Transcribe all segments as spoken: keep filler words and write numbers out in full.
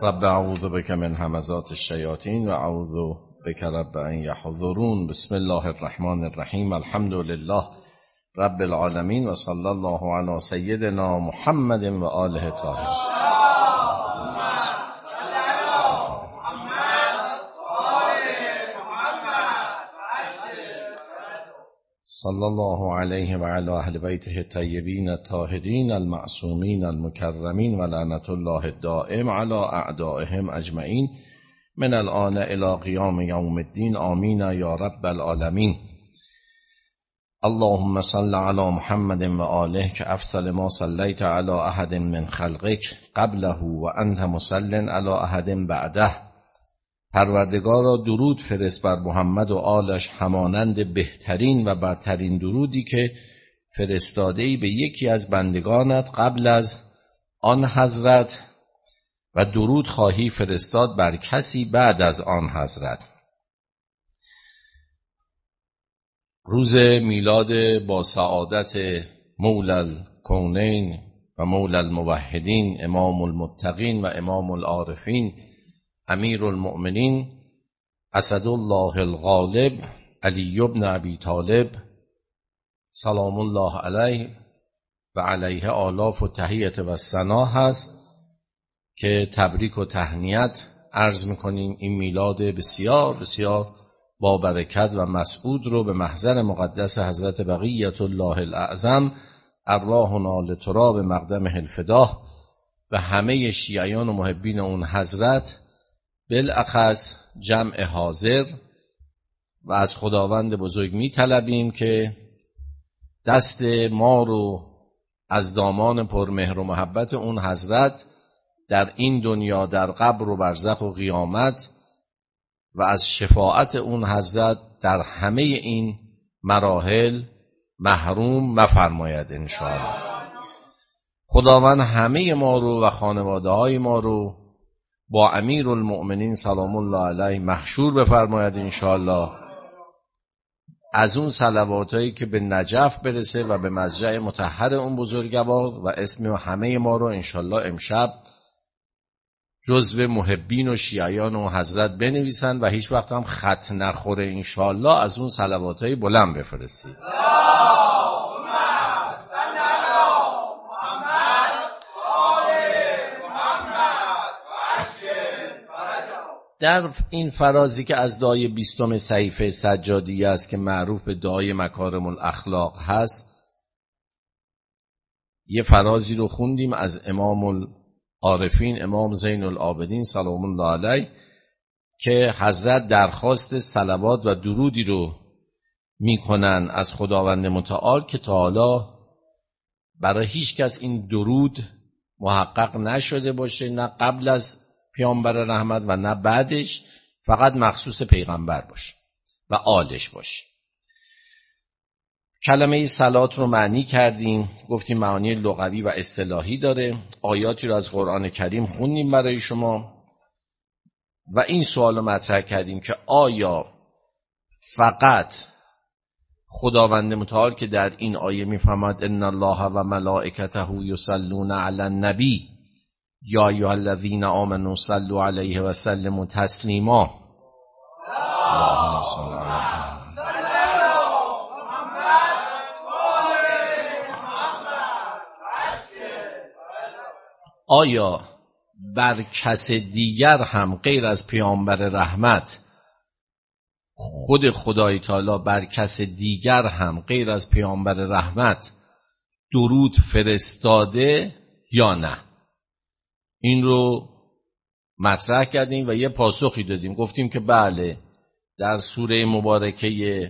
رب اعوذ بک من همزات الشیاطین و اعوذ بک رب ان یحضرون. بسم الله الرحمن الرحیم. الحمد لله رب العالمین و صلی الله علی سیدنا محمد و آله الطاهرین. صلی الله علیه و علی اهل بیته الطیبین الطاهرین المعصومین المکرمین و لعنت الله الدائم علی اعدائهم اجمعین من الآن الی قیام یوم الدین. آمین یا رب العالمین. اللهم صل علی محمد و آله که افضل ما صلیت علی احد من خلقک قبله و انت مسل علی احد بعده. پروردگارا درود فرست بر محمد و آلش همانند بهترین و برترین درودی که فرستاده‌ای به یکی از بندگانت قبل از آن حضرت و درود خواهی فرستاد بر کسی بعد از آن حضرت. روز میلاد با سعادت مولی الکونین و مولی الموحدین، امام المتقین و امام العارفین، امیر المؤمنین اسدالله الغالب علی بن ابی طالب سلام الله علیه و علیه آلاف و تحیت و ثنا هست که تبریک و تهنیت عرض میکنیم. این میلاد بسیار بسیار با برکت و مسعود رو به محضر مقدس حضرت بقیت الله الاعظم ارواحنا لتراب مقدمه الفداه و همه شیعیان و محبین اون حضرت بالاخص جمع حاضر و از خداوند بزرگ می طلبیم که دست ما رو از دامان پرمهر و محبت اون حضرت در این دنیا، در قبر و برزخ و قیامت و از شفاعت اون حضرت در همه این مراحل محروم مفرماید انشاءالله. خداوند همه ما رو و خانواده های ما رو با امیر المؤمنین سلام الله علیه محشور بفرماید انشاءالله. از اون صلواتایی که به نجف برسه و به مضجع مطهر اون بزرگوار و اسم همه ما رو انشاءالله امشب جزو محبین و شیعیان و حضرت بنویسن و هیچ وقت هم خط نخوره انشاءالله. از اون صلواتای بلند بفرستید. در این فرازی که از دعای بیستم صحیفه سجادیه است که معروف به دعای مکارم الاخلاق هست، یه فرازی رو خوندیم از امام العارفین امام زین العابدین سلام الله علیه که حضرت درخواست صلوات و درودی رو میکنن از خداوند متعال که تا حالا برای هیچ کس این درود محقق نشده باشه، نه قبل از پیامبر رحمت و نه بعدش، فقط مخصوص پیغمبر باشه و آلش باشه. کلمه صلات رو معنی کردیم، گفتیم معانی لغوی و اصطلاحی داره. آیاتی رو از قرآن کریم خوندیم برای شما و این سوال رو مطرح کردیم که آیا فقط خداوند متعال که در این آیه میفرماد ان الله و ملائکته یصلون علی النبی یا ایها الذین آمنوا صلوا علیه و سلموا تسلیما. اللهم صل علی آیا بر کس دیگر هم غیر از پیامبر رحمت خود خدای تعالی بر کس دیگر هم غیر از پیامبر رحمت درود فرستاده یا نه؟ این رو مطرح کردیم و یه پاسخی دادیم. گفتیم که بله، در سوره مبارکه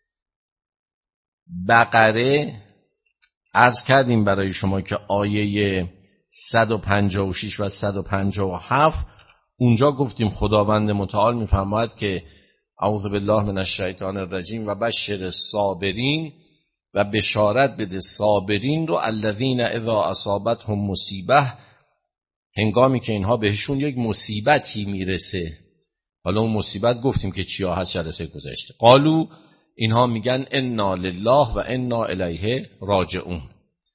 بقره عرض کردیم برای شما که آیه صد و پنجاه و شش و صد و پنجاه و هفت اونجا گفتیم خداوند متعال میفرماید که اعوذ بالله من الشیطان الرجیم و بشر الصابرین و بشارت بده صابرین رو الذین اذا اصابتهم مصیبه، هنگامی که اینها بهشون یک مصیبتی میرسه. حالا اون مصیبت گفتیم که چیا هست جلسه گذشته. قالو، اینها میگن انا لله و انا الیه راجعون.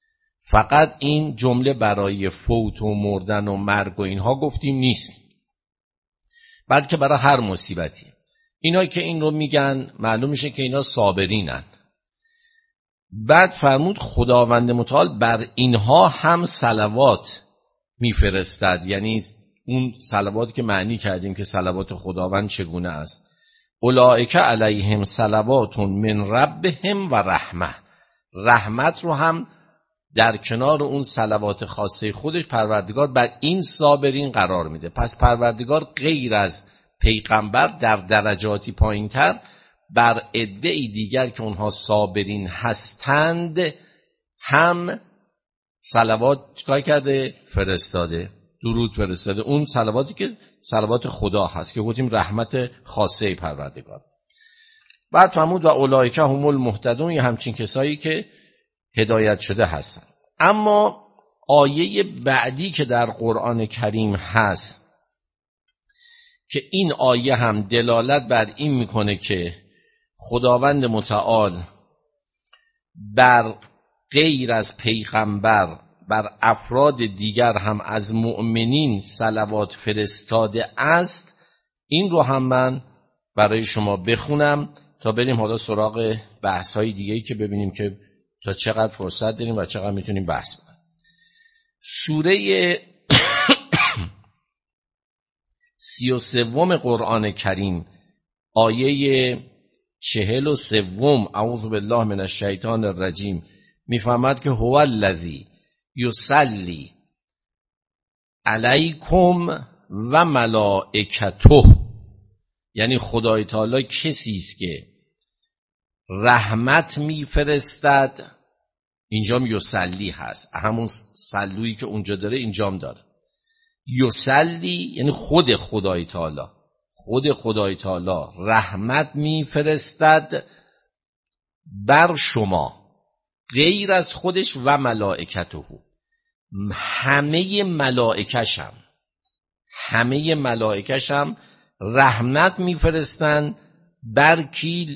فقط این جمله برای فوت و مردن و مرگ و اینها گفتیم نیست، بلکه برای هر مصیبتی. اینا که این رو میگن معلوم میشه که اینا صابرینن. بعد فرمود خداوند متعال بر اینها هم صلوات میفرستد، یعنی اون صلواتی که معنی کردیم که صلوات خداوند چگونه است. اولئک علیهم صلوات من ربهم و رحمه، رحمت رو هم در کنار اون صلوات خاصه خودش پروردگار بر این صابرین قرار میده. پس پروردگار غیر از پیغمبر در درجاتی پایینتر بر عده‌ای دیگر که اونها صابرین هستند هم صلوات چکار کرده؟ فرستاده، درود فرستاده. اون صلواتی که صلوات خدا هست که گفتیم رحمت خاصه پروردگار. بعد فرمود و اولئک هم المهتدون، یه همچین کسایی که هدایت شده هستن. اما آیه بعدی که در قرآن کریم هست که این آیه هم دلالت بر این میکنه که خداوند متعال بر غیر از پیغمبر بر افراد دیگر هم از مؤمنین صلوات فرستاده است، این رو هم من برای شما بخونم تا بریم حالا سراغ بحث های دیگه‌ای که ببینیم که تا چقدر فرصت داریم و چقدر میتونیم بحث کنیم. سوره سی و سوم قرآن کریم آیه چهل و سوم اعوذ بالله من الشیطان الرجیم میفهمد که هو الذی یصلی علیکم و ملائکته، یعنی خدای تعالی کسی است که رحمت میفرستد. اینجا یصلی هست، همون صلویی که اونجا داره اینجام داره. یصلی یعنی خود خدای تعالی، خود خدای تعالی رحمت میفرستد بر شما غیر از خودش و ملائکته، همه ملائکش هم همه ملائکش هم رحمت میفرستند بر کی؟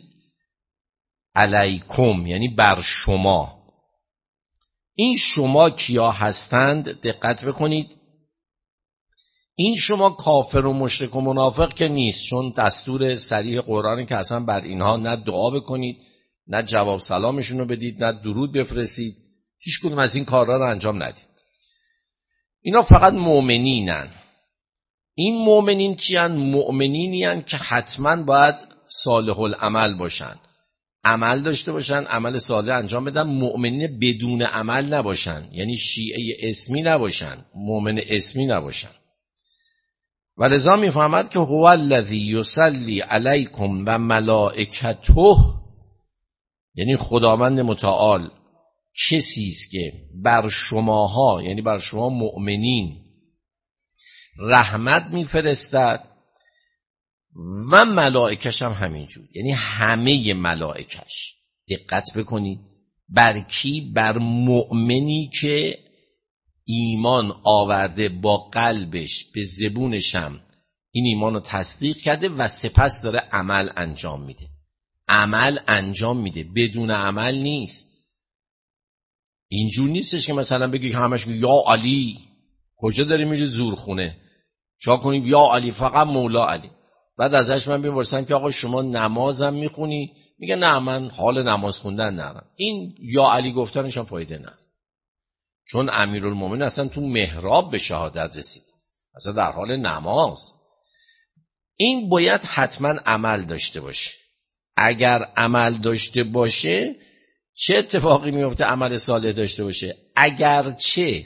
علیکم، یعنی بر شما. این شما کیا هستند؟ دقت بکنید. این شما کافر و مشرک و منافق که نیست، چون دستور صریح قرآنی که اصلا بر اینها نه دعا بکنید، نه جواب سلامشون رو بدید، نه درود بفرستید، هیچ کدوم از این کارها رو انجام ندید. اینا فقط مؤمنینن. این مؤمنین چی هن؟ مؤمنینی هن که حتما باید صالح العمل باشن، عمل داشته باشن، عمل صالح انجام بدن. مؤمنین بدون عمل نباشن، یعنی شیعه اسمی نباشن، مؤمن اسمی نباشن. و لذا میفهمد که هو الذی یصلی علیکم و ملائکته، یعنی خداوند متعال کسی است که بر شماها، یعنی بر شما مؤمنین رحمت میفرستد و ملائکش هم همینجور، یعنی همه ملائکش. دقت بکنید بر کی؟ بر مؤمنی که ایمان آورده، با قلبش به زبونش هم این ایمان رو تصدیق کرده و سپس داره عمل انجام میده. عمل انجام میده، بدون عمل نیست. اینجور نیستش که مثلا بگی که همش یا علی، کجا داری میری زورخونه چا کنیم یا علی، فقط مولا علی. بعد ازش من میپرسم که آقا شما نمازم میخونی؟ میگه نه من حال نماز خوندن ندارم. این یا علی گفتنش هم فایده نداره، چون امیرالمومنین اصلا تو محراب به شهادت رسید، اصلا در حال نماز. این باید حتما عمل داشته باشه. اگر عمل داشته باشه چه اتفاقی میفته؟ عمل صالح داشته باشه. اگرچه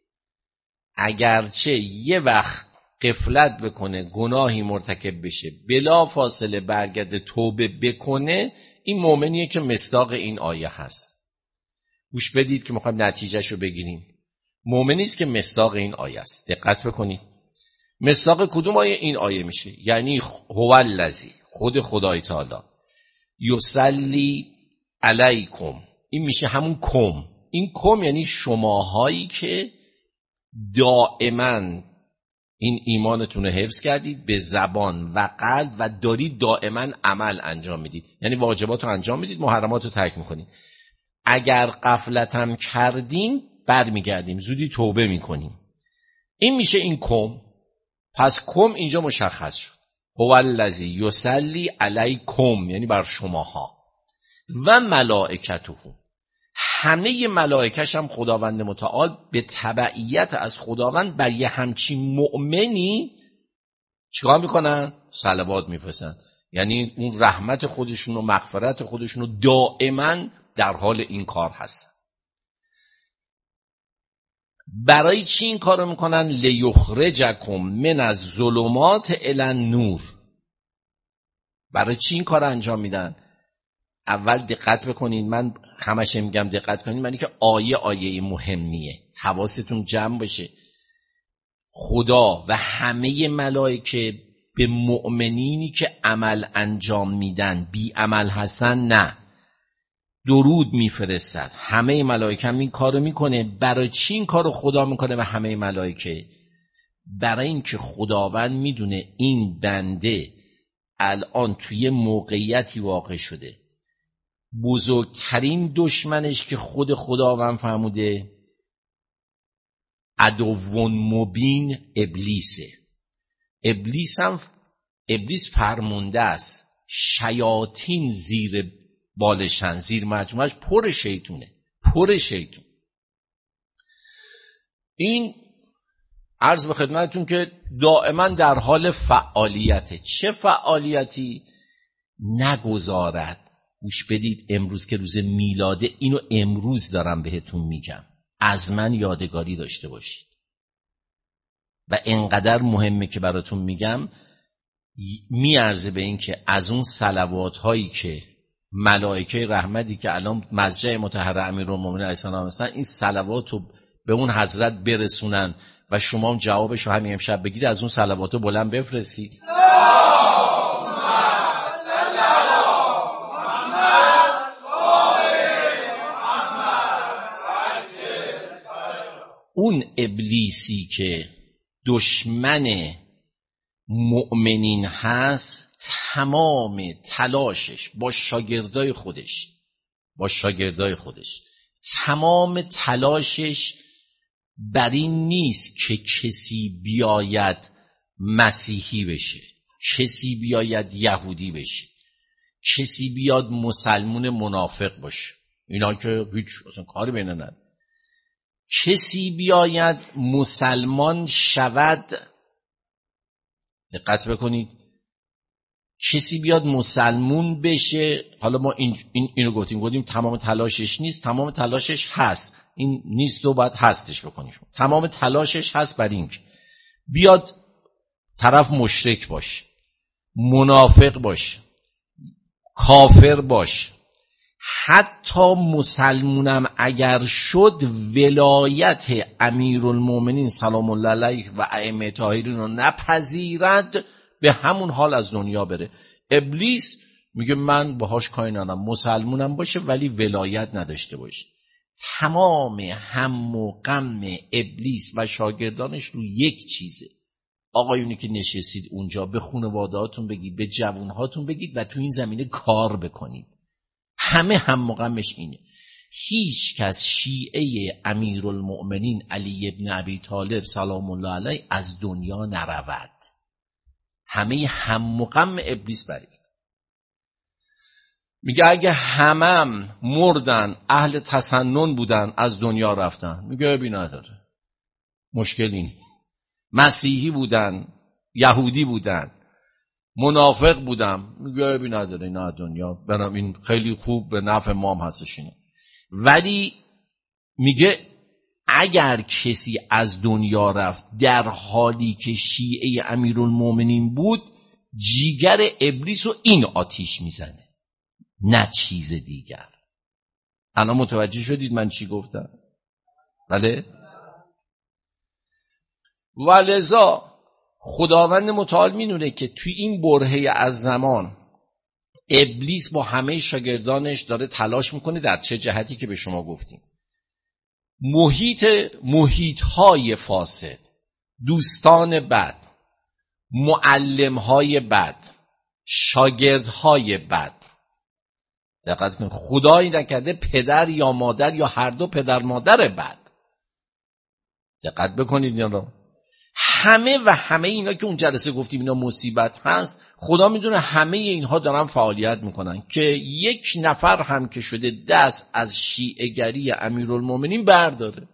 اگرچه یه وقت غفلت بکنه، گناهی مرتکب بشه، بلا فاصله برگرده توبه بکنه، این مؤمنیه که مصداق این آیه هست. گوش بدید که میخوایم نتیجهش رو بگیریم. مؤمنی است که مصداق این آیه است. دقت بکنید. مصداق کدوم آیه؟ این آیه میشه. یعنی هو الذی، خود خدای تعالی، یصلی علیکم، این میشه همون کم. این کم یعنی شماهایی که دائما این ایمانتون رو حفظ کردید به زبان و قلب و دارید دائما عمل انجام میدید، یعنی واجبات رو انجام میدید، محرمات رو ترک میکنید. اگر غفلت هم کردین برمیگردیم، زودی توبه میکنیم. این میشه این کم. پس کم اینجا مشخص شد. هو الذی یصلی علیکم، یعنی بر شماها، و ملائکته، همه ملائکش هم خداوند متعال به تبعیت از خداوند بر یه همچین مؤمنی چیکار میکنن؟ صلوات میفرستن. یعنی اون رحمت خودشون و مغفرت خودشون رو دائما در حال این کار هستن. برای چی این کارو میکنن؟ لیخرجکم من الظلمات الی النور. برای چی این کار انجام میدن؟ اول دقت بکنین، من همش میگم دقت کنین، معنی که آیه آیه مهمیه، حواستون جمع بشه. خدا و همه ملائکه به مؤمنینی که عمل انجام میدن بی عمل هستن نه، درود میفرستد. همه ملائکه هم این کارو میکنه. برای چی این کارو خدا میکنه و همه ملائکه؟ برای اینکه خداوند میدونه این بنده الان توی موقعیتی واقع شده، بزرگترین دشمنش که خود خداوند فرموده عدو مبین ابلیسه. ابلیس هم ابلیس فرمونده است، شیاطین زیر بالشن، زیر مجموعش پر شیطونه، پر شیطون. این عرض به خدمتتون که دائما در حال فعالیته. چه فعالیتی؟ نگذارد. گوش بدید، امروز که روز میلاده، اینو امروز دارم بهتون میگم، از من یادگاری داشته باشید و انقدر مهمه که براتون میگم. میارزه به این که از اون صلوات هایی که ملائکه رحمتی که الان مضجع مطهر امیرالمومنین علیه السلام هستن، این صلوات رو به اون حضرت برسونن و شما هم جوابش رو همین امشب بگید، از اون صلوات رو بلند بفرستید. اون ابلیسی که دشمن مؤمنین هست، تمام تلاشش با شاگردای خودش با شاگردای خودش تمام تلاشش بر این نیست که کسی بیاید مسیحی بشه، کسی بیاید یهودی بشه، کسی بیاد مسلمون منافق باشه، اینا که هیچ اصلا کاری بینه نداره. کسی بیاید مسلمان شود، دقت بکنید، کسی بیاد مسلمون بشه. حالا ما این این اینو گفتیم گفتیم تمام تلاشش نیست، تمام تلاشش هست. این نیست و باید هستش بکنیم. تمام تلاشش هست بر این که بیاد طرف مشرک باشه، منافق باشه، کافر باشه، حتی مسلمونم اگر شد، ولایت امیرالمومنین سلام الله علیه و ائمه طاهرین رو نپذیرد، به همون حال از دنیا بره. ابلیس میگه من باهاش کاری ندارم، مسلمونم باشه ولی ولایت نداشته باشه. تمام هم و غم ابلیس و شاگردانش رو یک چیزه. آقایونی که نشستید اونجا، به خانواده‌هاتون بگید، به جوانهاتون بگید و تو این زمینه کار بکنید. همه هم و غمش اینه. هیچ کس شیعه امیرالمؤمنین علی ابن ابی طالب سلام الله علیه از دنیا نرود. همه هم و غم ابلیس برید. میگه اگه همم مردن، اهل تسنن بودن، از دنیا رفتن، میگه بی نداره، مشکلی نیست. مسیحی بودن، یهودی بودن، منافق بودم، میگه بی نداره، اینا از دنیا برام، این خیلی خوب به نفع مام هستش اینه. ولی میگه اگر کسی از دنیا رفت در حالی که شیعه امیرالمومنین بود، جیگر ابلیس رو این آتیش میزنه، نه چیز دیگر. الان متوجه شدید من چی گفتم؟ بله؟ ولذا خداوند متعال میدونه که توی این برهه از زمان ابلیس با همه شاگردانش داره تلاش میکنه در چه جهتی که به شما گفتیم. محیط محیط‌های فاسد، دوستان بد، معلم‌های بد، شاگردهای بد. دقت کنید، خدایی نکرده پدر یا مادر یا هر دو پدر مادر بد، دقت بکنید اینا رو. همه و همه اینا که اون جلسه گفتیم اینا مصیبت هست، خدا میدونه همه اینها دارن فعالیت میکنن که یک نفر هم که شده دست از شیعه‌گری امیرالمومنین برداره.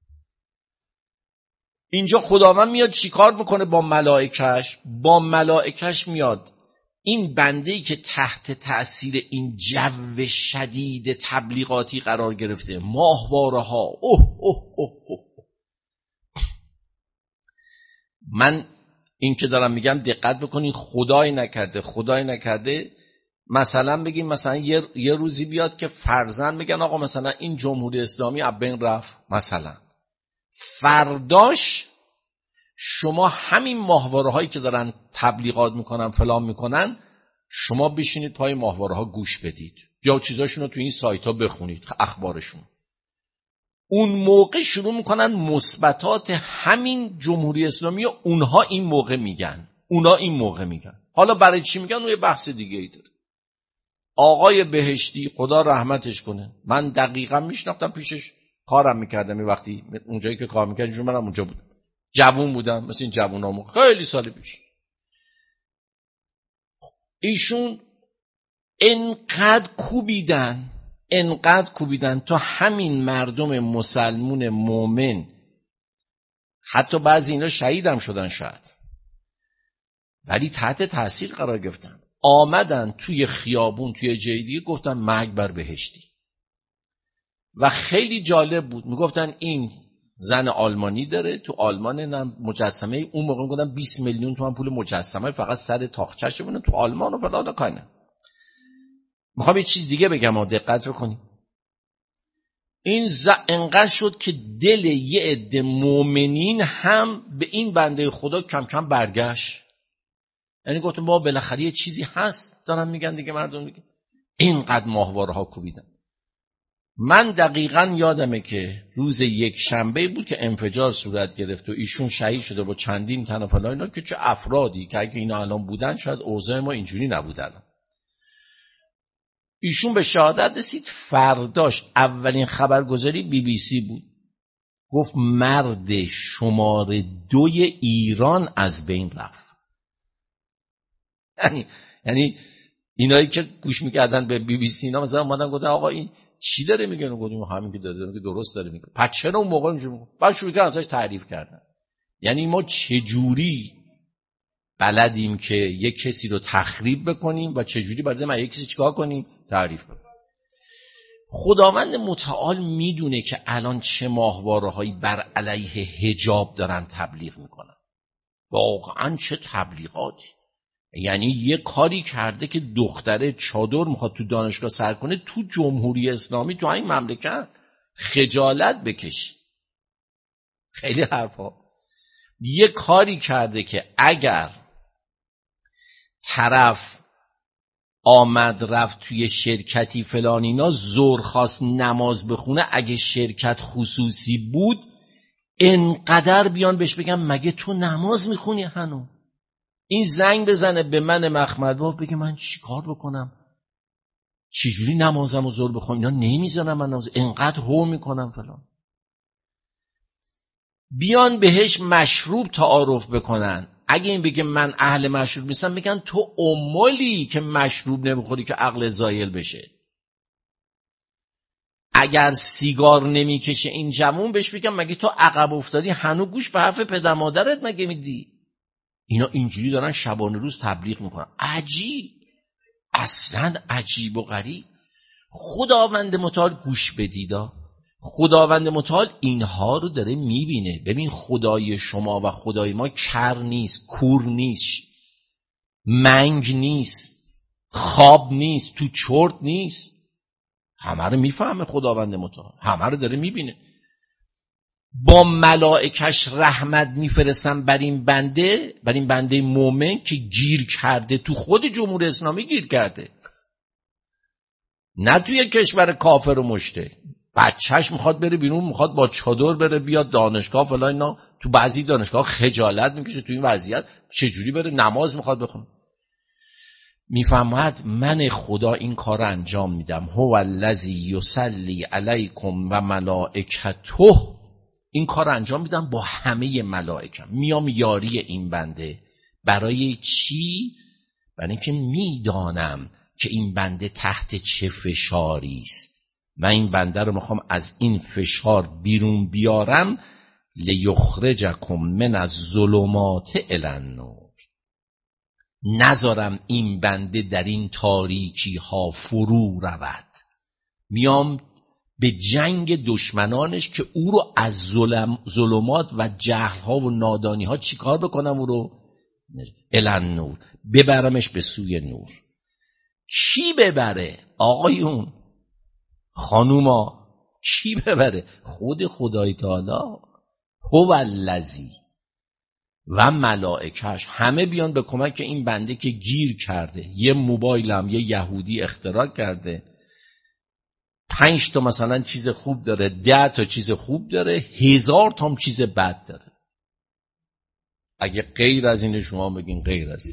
اینجا خداوند میاد چیکار میکنه با ملائکش؟ با ملائکش میاد این بنده‌ای که تحت تأثیر این جو شدید تبلیغاتی قرار گرفته، ماهواره ها، اوه اوه اوه اوه، من این که دارم میگم دقت بکنین، خدای نکرده خدای نکرده مثلا بگیم مثلا یه, یه روزی بیاد که فرضاً بگن آقا مثلا این جمهوری اسلامی از بین رفت، مثلا فرداش شما همین ماهواره هایی که دارن تبلیغات میکنن فلان میکنن، شما بشینید پای ماهواره ها گوش بدید یا چیزاشون رو تو این سایت ها بخونید، اخبارشون. اون موقع شروع میکنن مثبتات همین جمهوری اسلامی و اونها این موقع میگن، اونها این موقع میگن. حالا برای چی میگن اون یه بحث دیگه ای داره. آقای بهشتی خدا رحمتش کنه، من دقیقا میشناختم، پیشش کارم میکردم، این وقتی اونجایی که کار میکردم جون منم اونجا بودم، جوون بودم مثل این جوونامو خیلی سال پیش. ایشون انقدر کوبیدن انقدر کوبیدن تا همین مردم مسلمون مومن، حتی بعضی اینا شهیدم شدن شاید، ولی تحت تاثیر قرار گرفتن، آمدن توی خیابون توی جای دیگه گفتن مرگ بر بهشتی. و خیلی جالب بود، میگفتن این زن آلمانی داره تو آلمان، مجسمه اون موقع میگفتن بیست میلیون تومان پول مجسمه فقط سر تاقچه‌ش بونه تو آلمان و فلان کانه. میخوام یه چیز دیگه بگم و دقت بکنید. این ز... انقدر شد که دل یه عده مؤمنین هم به این بنده خدا کم کم برگشت. یعنی گفتم با بالاخره یه چیزی هست دارن میگن دیگه، مردم میگن. اینقدر ماهواره ها کوبیدن. من دقیقاً یادمه که روز یک شنبه بود که انفجار صورت گرفت و ایشون شهید شده با چندین تن و فلان اینا، که چه افرادی که اگه اینا الان بودن شاید اوضاع ما اینجوری نبودن. ایشون به شهادت رسید. فرداش اولین خبرگزاری بی بی سی بود، گفت مرد شماره دوی ایران از بین رفت. یعنی یعنی اینایی که گوش میکردن به بی بی سی اینا مثلا اومدن گفتن آقا این چی داره میگه؟ گفتیم همین که داره میگه درست داره میگه. پس چرا اون موقع اینجوری میگه؟ بعد شروع کردن ازش تعریف کردن. یعنی ما چجوری بلدیم که یک کسی رو تخریب بکنیم و چجوری بلدیم ما یک کسی چیکار کنیم؟ تعریف کنیم. خداوند متعال میدونه که الان چه ماهواره‌هایی بر علیه حجاب دارن تبلیغ میکنن. واقعا چه تبلیغاتی. یعنی یه کاری کرده که دختره چادر میخواد تو دانشگاه سر کنه، تو جمهوری اسلامی تو این مملکت خجالت بکشی. خیلی حرفا. یه کاری کرده که اگر طرف آمد رفت توی شرکتی فلان اینا، زور خواست نماز بخونه، اگه شرکت خصوصی بود انقدر بیان بهش بگم مگه تو نماز میخونی هنو؟ این زنگ بزنه به من مخمدباف بگه من چی کار بکنم؟ چجوری نمازم رو زور بخونم؟ اینا نمیزنم من نماز، انقدر هو میکنم فلان. بیان بهش مشروب تعارف بکنن، اگه این بگه من اهل مشروب نیستم، میگن تو امولی که مشروب نمیخوری که عقل زایل بشه. اگر سیگار نمیکشه این جوون، بهش بگم مگه تو عقب افتادی هنو گوش به حرف پدر مادرت مگه میدی؟ اینا اینجوری دارن شبانه روز تبلیغ میکنن. عجیب، اصلا عجیب و غریب. خداوند متعال گوش بدیدا، خداوند متعال اینها رو داره میبینه. ببین خدای شما و خدای ما کر نیست، کور نیست، منگ نیست، خواب نیست، تو چرت نیست. همه رو میفهمه خداوند متعال، همه رو داره میبینه. با ملائکش رحمت میفرستن بر این بنده، بر این بنده مومن که گیر کرده، تو خود جمهوری اسلامی گیر کرده، نه توی کشور کافر و مشته. بچهش میخواد بره بیرون، میخواد با چادر بره بیاد دانشگاه فلان اینا، تو بعضی دانشگاه خجالت میکشه تو این وضعیت چجوری بره نماز میخواد بخونه. میفهمد من خدا این کار رو انجام میدم. هو الذی یصلی علیکم و ملائکته این کار انجام میدم با همه ملائکم، میام یاری این بنده. برای چی؟ برای اینکه میدانم که این بنده تحت چه فشاری است و این بنده رو میخوام از این فشار بیرون بیارم. لیخرجکم من الظلمات الی النور، نذارم این بنده در این تاریکی ها فرو رود. میام به جنگ دشمنانش که او رو از ظلم، ظلمات و جهل ها و نادانی ها چیکار بکنم؟ او رو الی النور، ببرمش به سوی نور. کی ببره؟ آقایون، خانوما، کی ببره؟ خود خدای تعالی. هو الذی و ملائکش همه بیان به کمک این بنده که گیر کرده. یه موبایل هم یه یهودی اختراع کرده، پنج تا مثلا چیز خوب داره، ده تا چیز خوب داره، هزار تا هم چیز بد داره. اگه غیر از این شما بگین غیر از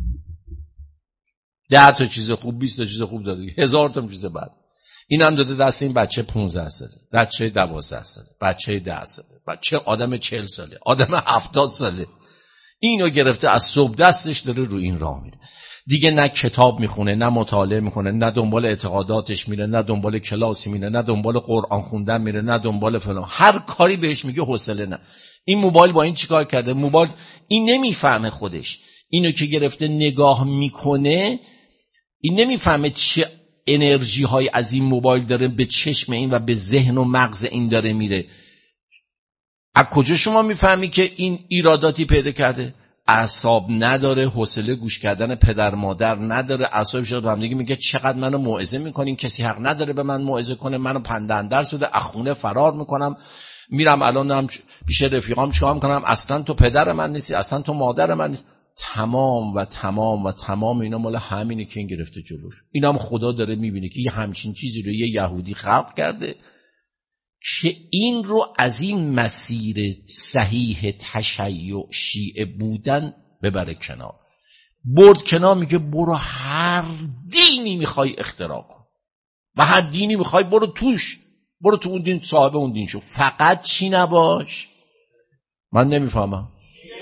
ده تا چیز خوب، بیست تا چیز خوب داره، هزار تا هم چیز بد. این هم داده دست این بچه پونزده ساله، بچه دوازده ساله، بچه ده ساله، بچه آدم چهل ساله، آدم هفتاد ساله. اینو گرفته از صبح دستش داره رو این راه میره. دیگه نه کتاب میخونه، نه مطالعه میکنه، نه دنبال اعتقاداتش میره، نه دنبال کلاسی میره، نه دنبال قرآن خوندن میره، نه دنبال فلان. هر کاری بهش میگه حوصله نه. این موبایل با این چیکار کرده؟ موبایل این نمیفهمه خودش. اینو که گرفته نگاه میکنه، این نمیفهمه چه انرژی های از این موبایل داره به چشم این و به ذهن و مغز این داره میره. از کجا شما میفهمی که این ایراداتی پیدا کرده؟ اعصاب نداره، حوصله گوش کردن پدر مادر نداره، اعصابش رو هم دیگه میگه چقدر منو موعظه میکنین، کسی حق نداره به من موعظه کنه، منو پندن درس بده، از خونه فرار میکنم، میرم الانم پیش رفیقام چیکار میکنم، اصلا تو پدر من نیستی، اصلا تو مادر من نیستی. تمام و تمام و تمام اینا مال همینه که این گرفته جلوش. اینم خدا داره میبینه که یه همچین چیزی رو یه یهودی خلق کرده که این رو از این مسیر صحیح تشیع شیعه بودن ببره کنار. برد کنار، میگه برو هر دینی میخوای اختراع کن و هر دینی میخوای برو توش، برو تو اون دین، صاحب اون دین شو، فقط چی نباش. من نمیفهمم.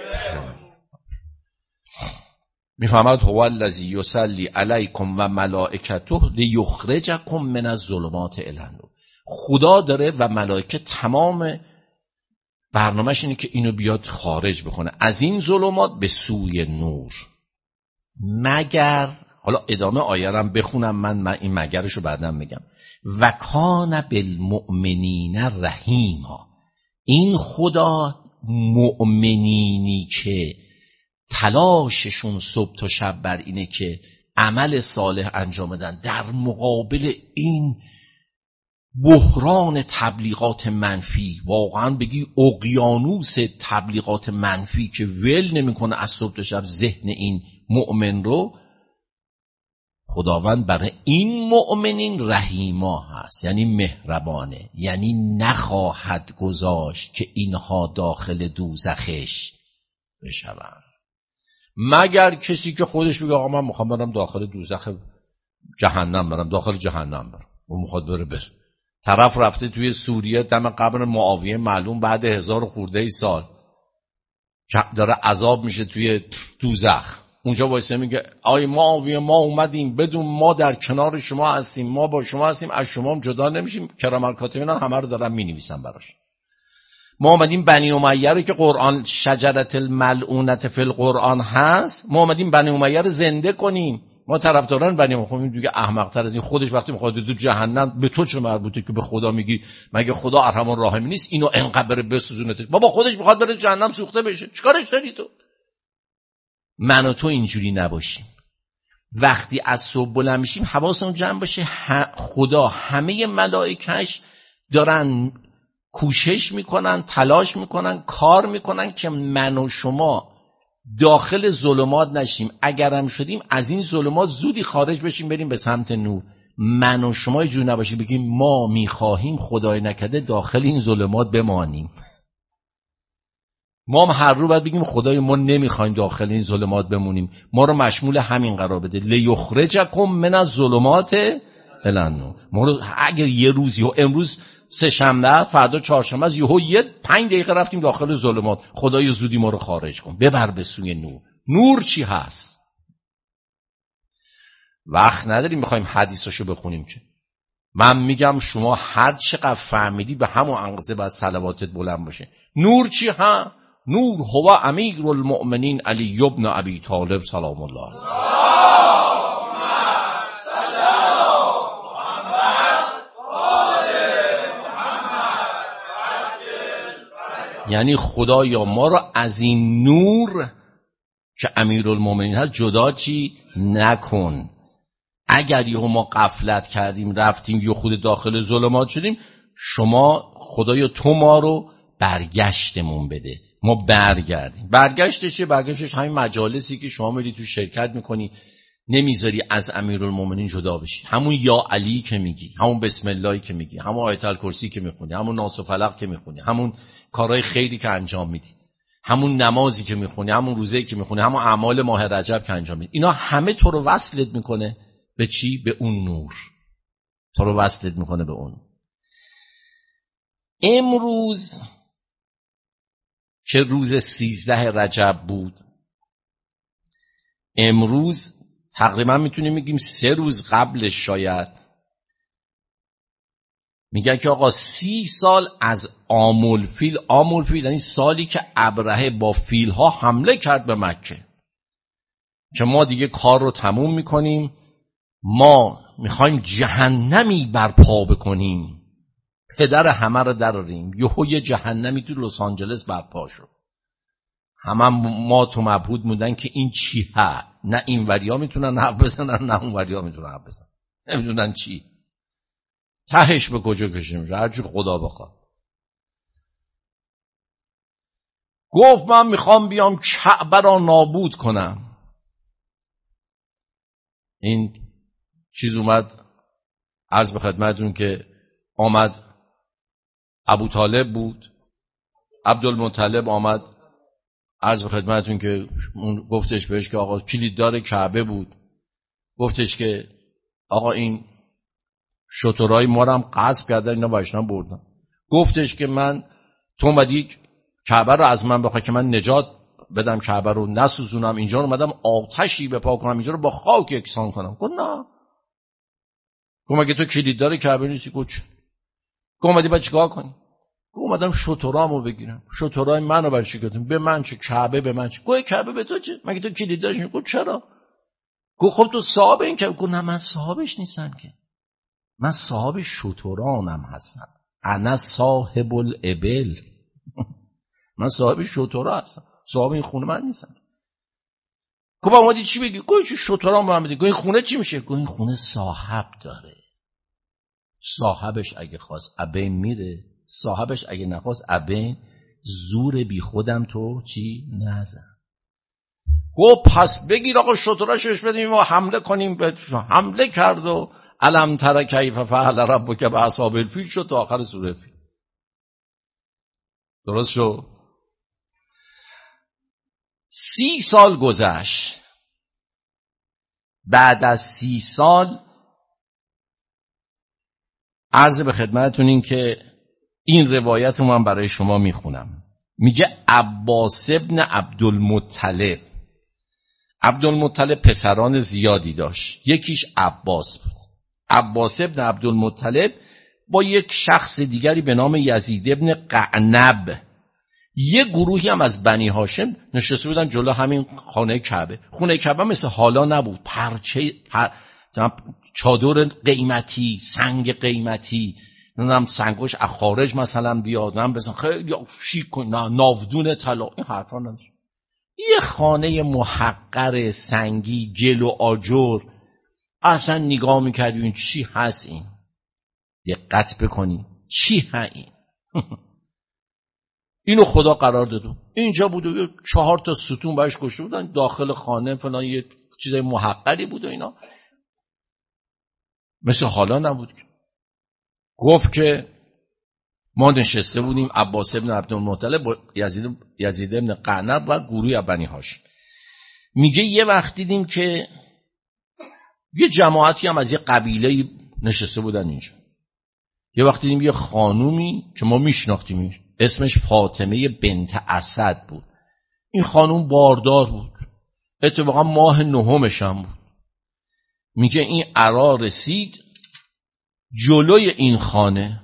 میفهمد هو الذی یصلی علیکم و ملائکته لیخرجکم من الظلمات الی النور. خدا داره و ملائکه تمام برنامه‌اش اینه که اینو بیاد خارج بکنه از این ظلمات به سوی نور. مگر، حالا ادامه آیه رو بخونم من, من این مگرشو بعداً میگم. و کان بالمؤمنین رحیما، این خدا مؤمنینی که تلاششون صبح تا شب بر اینه که عمل صالح انجام بدن، در مقابل این بحران تبلیغات منفی، واقعا بگی اقیانوس تبلیغات منفی که ول نمیکنه از صبح تا شب ذهن این مؤمن رو، خداوند برای این مؤمنین رحیما هست، یعنی مهربانه، یعنی نخواهد گذاشت که اینها داخل دوزخش بشوند. مگر کسی که خودش بگه آقا من میخوام برم داخل دوزخ جهنم برم، داخل جهنم برم، اون میخواد بره بره. طرف رفته توی سوریه دم قبر معاویه معلوم بعد هزار خورده ای سال داره عذاب میشه توی دوزخ، اونجا وایسه میگه آی معاویه ما اومدیم بدون ما در کنار شما هستیم، ما با شما هستیم، از شما هم جدا نمیشیم. کرام الکاتبین همه رو دارن مینویسن براش. ما اومدیم بنی امیه رو که قرآن شجرت الملعونت فی القرآن هست، ما اومدیم بنی امیه رو زنده کنیم. ما طرفداران بنی امیه خب دیگه احمق‌تر از این، خودش وقتی میخواد تو جهنم به تو چه مربوطه که به خدا میگی مگه خدا ارحم الراحمین نیست اینو انقدر بره بسوزونتش؟ بابا خودش میخواد بره جهنم سوخته بشه، چیکارش داری تو؟ من و تو اینجوری نباشیم. وقتی از صبح بلند میشیم حواسمون جمع باشه خدا همه ملائکه‌اش دارن کوشش میکنن، تلاش میکنن، کار میکنن که من و شما داخل ظلمات نشیم. اگرم شدیم از این ظلمات زودی خارج بشیم بریم به سمت نور. من و شما یه جور نباشیم بگیم ما میخواهیم خدای نکرده داخل این ظلمات بمانیم. ما هم هر رو باید بگیم خدای ما نمیخوایم داخل این ظلمات بمونیم، ما رو مشمول همین قرار بده. لیخرجکم من الظلمات الی النور. ما رو اگر یه روزی و امروز سه شنبه، فردا چهارشنبه است، یهو یه پنج دقیقه رفتیم داخل ظلمات. خدای زودی ما رو خارج کن، ببر به سوی نور. نور چی هست؟ وقت نداریم بخوایم حدیثاشو بخونیم که. من میگم شما هر چقدر فهمیدی به همون اندازه باید صلواتت بلند باشه. نور چی ها؟ نور هو امیر المؤمنین علی ابن ابی طالب سلام الله علیه. یعنی خدایا ما رو از این نور که امیرالمومنین هست جدا چی نکن. اگر یهو ما غفلت کردیم رفتیم یه خود داخل ظلمات شدیم، شما خدایا تو ما رو برگشتمون بده، ما برگردیم. برگشتش چیه؟ برگشتش همین مجالسی که شما میری تو شرکت میکنی، نمیذاری از امیرالمومنین جدا بشی. همون یا علی که میگی، همون بسم الله که میگی، همون آیت الکرسی که میخونی، همون ناس و فلق که میخونی، همون کارهای خیری که انجام میدی، همون نمازی که میخونی، همون روزه‌ای که میخونی، همون اعمال ماه رجب که انجام میدی، اینا همه تو رو وصلت میکنه به چی؟ به اون نور. تو رو وصلت میکنه به اون. امروز که روز سیزده رجب بود، امروز تقریبا میتونیم بگیم سه روز قبلش شاید میگه که آقا سی سال از آمولفیل، آمولفیل یعنی سالی که ابرهه با فیلها حمله کرد به مکه، که ما دیگه کار رو تموم میکنیم، ما میخوایم جهنمی برپا بکنیم، پدر همه رو دراریم. یهو یه جهنمی تو لس آنجلس برپا شد. همه ما تو مبهوت موندن که این چی ها؟ نه این وریا میتونن حرف بزنن، نه اون وریا میتونن حرف بزنن، نمیدونن چی تهش به کجا کشیم، هرچی خدا بخواد. گفت من میخوام بیام کعبه را نابود کنم. این چیز اومد عرض به خدمتتون که آمد ابو طالب بود، عبدالمطلب آمد عرض به خدمتتون که اون گفتش بهش که آقا کلیددار کعبه بود، گفتش که آقا این شترهای ما رو هم غصب کردن، اینا واشنام بردن. گفتش که من تو اومدی کعبه رو از من بخوای که من نجات بدم، کعبه رو نسوزونم، اینجا رو اومدم آتشی بپا کنم، اینجا رو با خاک یکسان کنم. گفت نه. گفت مگه تو کلیددار کعبه نیستی؟ گفت چه؟ گفت اومدی بعد چیکار کنی؟ گفت اومدم شترامو بگیرم. شترای منو برای چی گفتم؟ به من چه؟ کعبه به من چه؟ گفت کعبه به تو چه؟ مگه تو کلیددارش نیستی؟ گفت چرا؟ گفت خب تو صاحب این کعبه. گفت نه من صاحبش نیستم که، من صاحب شترانم هستم. انا صاحب الابل. من صاحب شترا هستم، صاحب این خونه من نیستم. گفت اومدی چی بگی؟ گفت چه شترام به من بدی. گفت این خونه چی میشه؟ گفت این خونه صاحب داره، صاحبش اگه خواست ابین میره، صاحبش اگه نخواست ابین. زور بی خودم تو چی نزن. گفت پس بگیر آقا شتراشش بدیم و حمله کنیم. به حمله کرد و الم تر کیف فعل ربک باصحاب الفیل شد تا آخر سوره فیل. درست شد؟ سی سال گذشت. بعد از سی سال عرض به خدمتتون این که این روایت رو من برای شما میخونم. میگه عباس ابن عبدالمطلب. عبدالمطلب پسران زیادی داشت، یکیش عباس بود. عباس ابن عبدالمطلب با یک شخص دیگری به نام یزید ابن قعنب، یه گروهی هم از بنی هاشم نشسته بودن جلو همین خانه کعبه. خونه کعبه مثل حالا نبود، پرچه پر... چادر قیمتی، سنگ قیمتی، نمیدونم سنگوش از خارج مثلا بیاد، من بزن خیلی شیک کن، نه ناودون طلا، این حرفا نمیشه. یه خانه محقر سنگی گل و آجر، اصلا نگاه میکردی این چی هست؟ این دقت بکنی چی هست این؟ اینو خدا قرار داده اینجا بود و چهار تا ستون برش کشته بودن داخل خانه فلان، یه چیزای محقری بود و اینا، مثل حالا نبود. گفت که ما نشسته بودیم عباس ابن عبدالمطلب با یزید یزید ابن قعنب و گروهی بنی هاشم. میگه یه وقت دیدیم که یه جماعتی هم از یه قبیله نشسته بودن اینجا. یه وقتی دیدیم یه خانومی که ما میشناختیمش، اسمش فاطمه بنت اسد بود. این خانوم باردار بود، اتفاقا ماه نهمش هم بود. میگه این عرا رسید جلوی این خانه،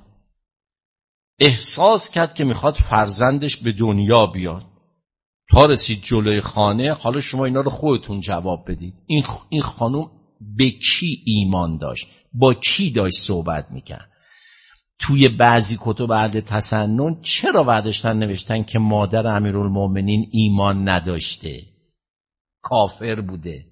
احساس کرد که میخواد فرزندش به دنیا بیاد. تا رسید جلوی خانه، حالا شما اینا رو خودتون جواب بدید. این این خانوم به کی ایمان داشت؟ با کی داشت صحبت میکرد؟ توی بعضی کتب اهل تسنن چرا بعدشتن نوشتن که مادر امیرالمومنین ایمان نداشته، کافر بوده؟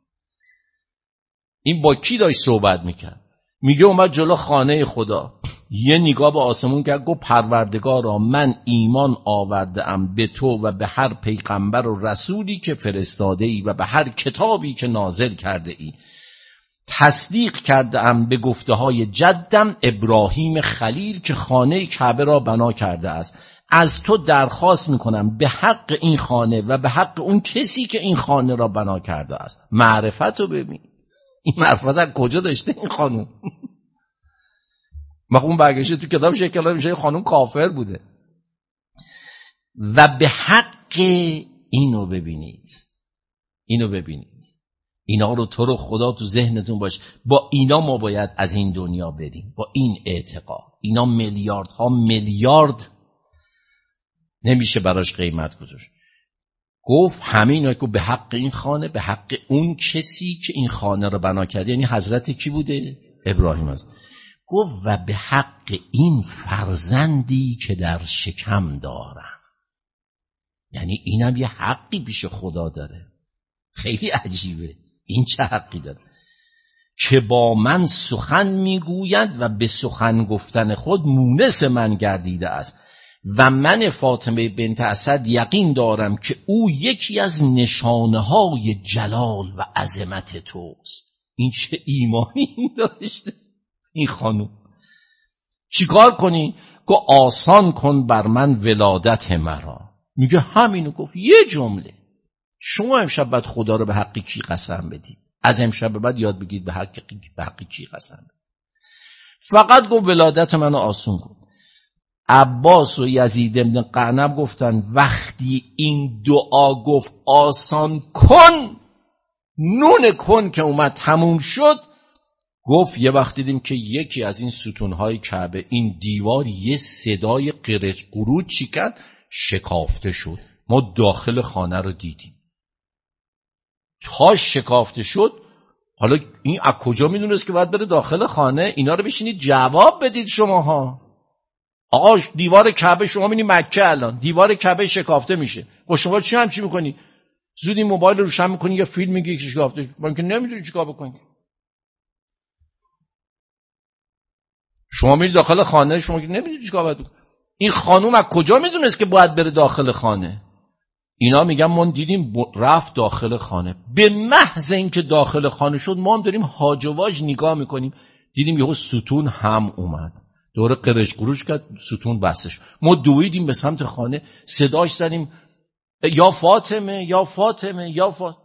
این با کی داشت صحبت میکرد؟ میگه اومد جلو خانه خدا، یه نگاه به آسمون کرد، گفت پروردگارا من ایمان آورده ام به تو و به هر پیغمبر و رسولی که فرستاده ای و به هر کتابی که نازل کرده ای. تصدیق کرده ام به گفته های جدم ابراهیم خلیل که خانه کعبه را بنا کرده است. از تو درخواست میکنم به حق این خانه و به حق اون کسی که این خانه را بنا کرده است. معرفت رو ببین، این معرفت از کجا داشته این خانوم؟ مخون برگشته تو کتاب شکل میشه خانوم کافر بوده. و به حق اینو ببینید، اینو ببینید، اینا رو تو رو خدا تو ذهنتون باشه. با اینا ما باید از این دنیا بریم، با این اعتقاد. اینا میلیاردها میلیارد نمیشه براش قیمت گذاشت. گفت همین که به حق این خانه، به حق اون کسی که این خانه رو بنا کرده، یعنی حضرت کی بوده؟ ابراهیم است. گفت و به حق این فرزندی که در شکم دارم. یعنی اینم یه حقی پیش خدا داره. خیلی عجیبه، این چه حقی داره؟ که با من سخن میگوید و به سخن گفتن خود مونس من گردیده است و من فاطمه بنت اسد یقین دارم که او یکی از نشانه های جلال و عظمت توست. این چه ایمانی داشته این خانوم. چیکار کنی؟ که آسان کن بر من ولادت مرا. میگه همینو گفت، یه جمله. شما امشب باید خدا رو به حق کی قسم بدید؟ از امشب به بعد یاد بگید به حق به حق کی قسم بدید. فقط گفت ولادت منو آسون کن. عباس و یزید بن قعنب گفتن وقتی این دعا گفت آسان کن، نون کن که اومد تموم شد، گفت یه وقت دیدیم که یکی از این ستونهای کعبه، این دیوار یه صدای قرچ قروچ چیکن شکافته شد. ما داخل خانه رو دیدیم. تا شکافته شد، حالا این از کجا میدونست که باید بره داخل خانه؟ اینا رو بشینید جواب بدید شماها. آقا دیوار کعبه، شما میبینی مکه الان دیوار کعبه شکافته میشه، خب شما چی همچی میکنی؟ زودی موبایل رو روشن میکنی یه فیلم میگی که شکافته، من که نمیدونی چیکار بکنی. شما میری داخل خانه، شما که نمیدونی چیکار باید بکنی. این خانوم از کجا میدونست که باید بره داخل خانه؟ اینا میگن ما دیدیم رفت داخل خانه. به محض اینکه داخل خانه شد، ما هم داریم هاج و واج نگاه میکنیم، دیدیم یهو ستون هم اومد، دوره قرش قروش کرد، ستون بستش. ما دویدیم به سمت خانه، صداش زدیم یا فاطمه یا فاطمه یا فاطمه،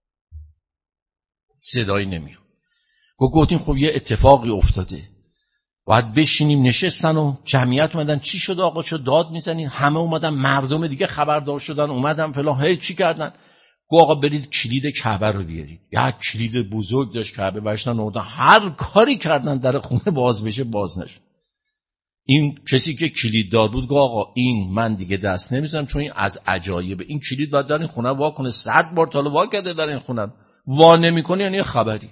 صدایی نمیاد. گفتیم خب یه اتفاقی افتاده، باید بشینیم. نشستن و جمعیت اومدن، چی شد آقا، شد داد میزنین؟ همه اومدن، مردم دیگه خبردار شدن، اومدن فلان. هی چی کردن؟ گو آقا برید کلید کعبه رو بیارید. یک کلید بزرگ داشت کعبه، برشتن اومدن، هر کاری کردن در خونه باز بشه، باز نشد. این کسی که کلید دار بود گفت آقا این من دیگه دست نمیزنم، چون این از عجایبه، این کلید باید در این خونه وا کنه. صد بار تا حالا وا کرده در این خونه، وا نمیکنه یعنی خبری.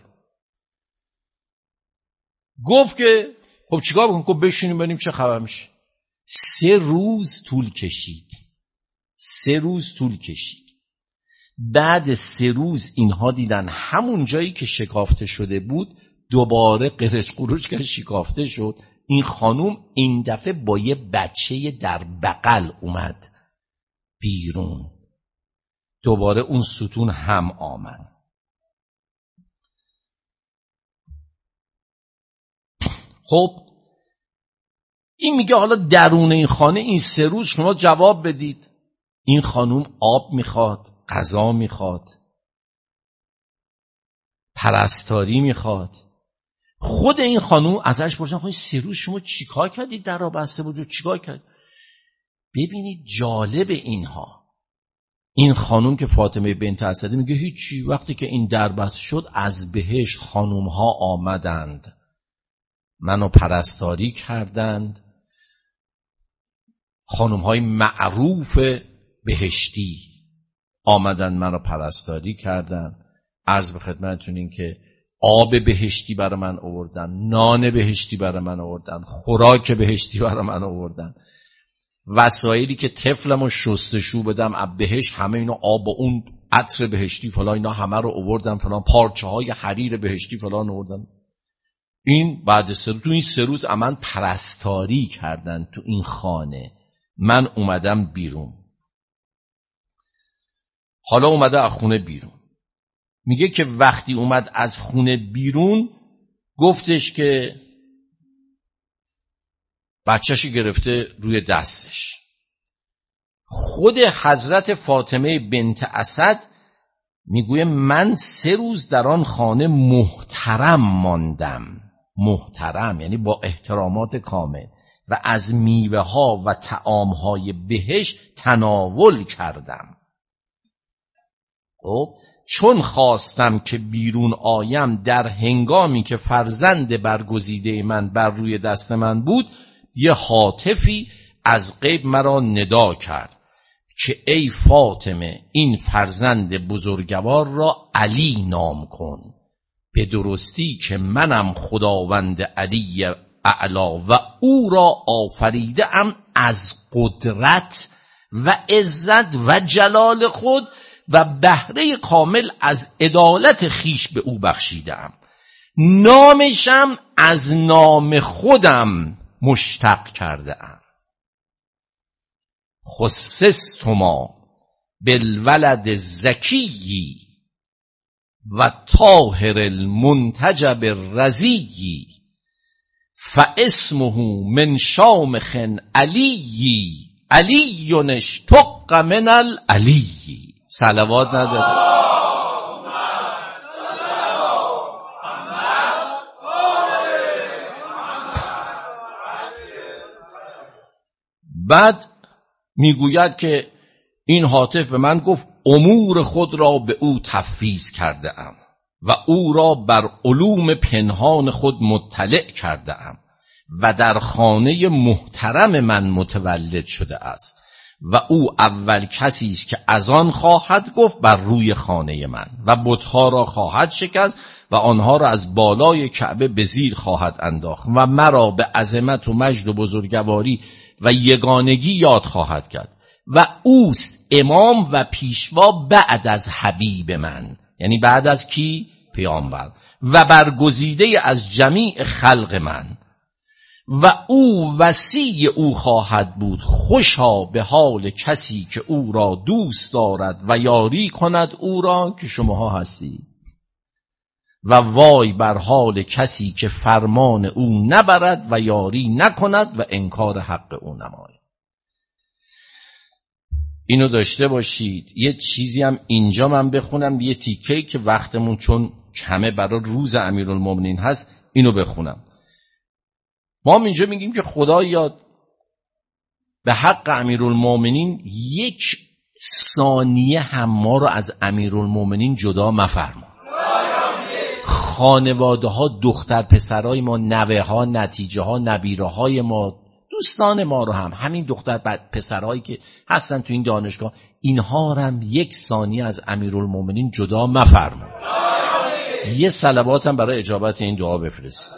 گفت که خب چیکار بکنیم؟ گفت بشینیم ببینیم چه خبر میشه. سه روز طول کشید، سه روز طول کشید. بعد سه روز اینها دیدن همون جایی که شکافته شده بود دوباره قرچ قروچ که شکافته شد. این خانوم این دفعه با یه بچه در بغل اومد بیرون، دوباره اون ستون هم آمد. خب این میگه حالا درون این خانه این سه روز شما جواب بدید. این خانوم آب میخواد، غذا میخواد، پرستاری میخواد. خود این خانوم ازش پرسیدن خب سه روز شما چیکار کردید در را بسته بود و چیکار کرد؟ ببینید جالب اینها، این خانوم که فاطمه بنت اسد میگه هیچی، وقتی که این در بسته شد از بهشت خانوم ها آمدند منو پرستاری کردند، خانوم های معروف بهشتی آمدند منو پرستاری کردند. عرض به خدمتتون این که آب بهشتی برای من آوردن، نان بهشتی برای من آوردن، خوراک بهشتی برای من آوردن، وسایلی که طفلمو شستشو بدم از بهشت همه اینا آب و اون عطر بهشتی فلان اینا همه رو آوردن، فلان پارچه های حریر بهشتی فلان آوردن. این بعد سه روز تو این سه روز من پرستاری کردن تو این خانه، من اومدم بیرون. حالا اومده از خونه بیرون، میگه که وقتی اومد از خونه بیرون گفتش که بچه‌شو گرفته روی دستش. خود حضرت فاطمه بنت اسد میگویه من سه روز در آن خانه محترم ماندم، محترم یعنی با احترامات کامل، و از میوه ها و طعام های بهشت تناول کردم. خب چون خواستم که بیرون آیم در هنگامی که فرزند برگزیده من بر روی دست من بود، یه هاتفی از غیب مرا ندا کرد که ای فاطمه این فرزند بزرگوار را علی نام کن، به درستی که منم خداوند علی اعلا و او را آفریده ام از قدرت و عزت و جلال خود و بهره کامل از عدالت خیش به او بخشیدم، نامشم از نام خودم مشتق کرده ام. خصصتما بالولد الزکی و طاهر المنتجب الرزی فاسمه من شامخ علی علی اشتق من العلی. صلوات نداره. بعد میگوید که این هاتف به من گفت امور خود را به او تفویض کرده ام و او را بر علوم پنهان خود مطلع کرده ام و در خانه محترم من متولد شده است و او اول کسی است که از آن خواهد گفت بر روی خانه من و بتها را خواهد شکست و آنها را از بالای کعبه به زیر خواهد انداخت و مرا به عظمت و مجد و بزرگواری و یگانگی یاد خواهد کرد و اوست امام و پیشوا بعد از حبیب من، یعنی بعد از کی؟ پیامبر، و برگزیده از جمیع خلق من، و او وصی او خواهد بود. خوشا به حال کسی که او را دوست دارد و یاری کند او را که شماها هستید، و وای بر حال کسی که فرمان او نبرد و یاری نکند و انکار حق او نماید. اینو داشته باشید. یه چیزی هم اینجا من بخونم، یه تیکه‌ای که وقتمون چون کمه برای روز امیرالمومنین هست اینو بخونم. ما هم اینجا میگیم که خدایا به حق امیرالمومنین یک ثانیه هم ما رو از امیرالمومنین جدا مفرما. خانواده ها، دختر پسرای ما، نوه ها، نتیجه ها، نبیره های ما، دوستان ما رو هم، همین دختر پسرهایی که هستن تو این دانشگاه، اینها رو هم یک ثانیه از امیرالمومنین جدا مفرما. یه صلوات هم برای اجابت این دعا بفرست.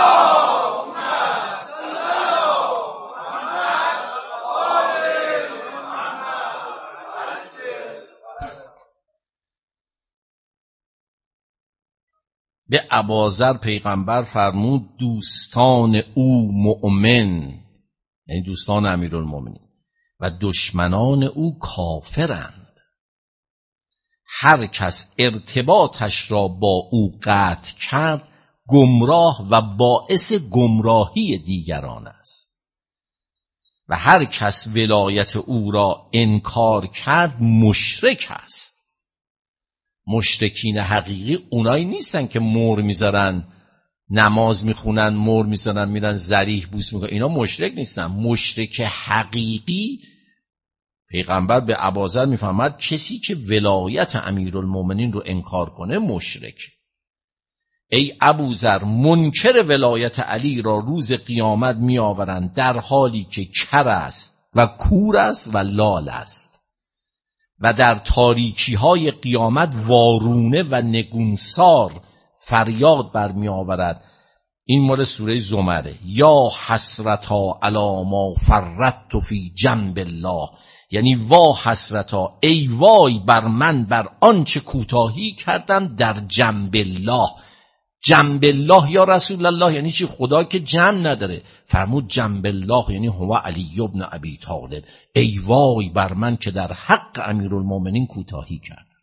به ابوذر پیغمبر فرمود دوستان او مؤمن، یعنی دوستان امیرالمومنین، و دشمنان او کافرند. هر کس ارتباطش را با او قطع کرد گمراه و باعث گمراهی دیگران است و هر کس ولایت او را انکار کرد مشرک است. مشرکین حقیقی اونایی نیستن که مهر میذارن نماز میخونن، مر میزنن، میرن ذریح بوس میکنن، اینا مشرک نیستن. مشرک حقیقی پیغمبر به ابوذر میفهمد کسی که ولایت امیرالمومنین رو انکار کنه مشرک. ای ابوذر، منکر ولایت علی را روز قیامت میآورند در حالی که کر است و کور است و لال است و در تاریکی های قیامت وارونه و نگونسار فریاد برمی آورد. این مال سوره زمره. یا حسرتا علی ما فرطت فی جنب الله، یعنی وا حسرتا، ای وای بر من بر آنچه کوتاهی کردم در جنب الله. جنب الله یا رسول الله یعنی چی؟ خدا که جنب نداره. فرمود جنب الله یعنی هو علی ابن ابی طالب، ای وای بر من که در حق امیرالمومنین کوتاهی کردم.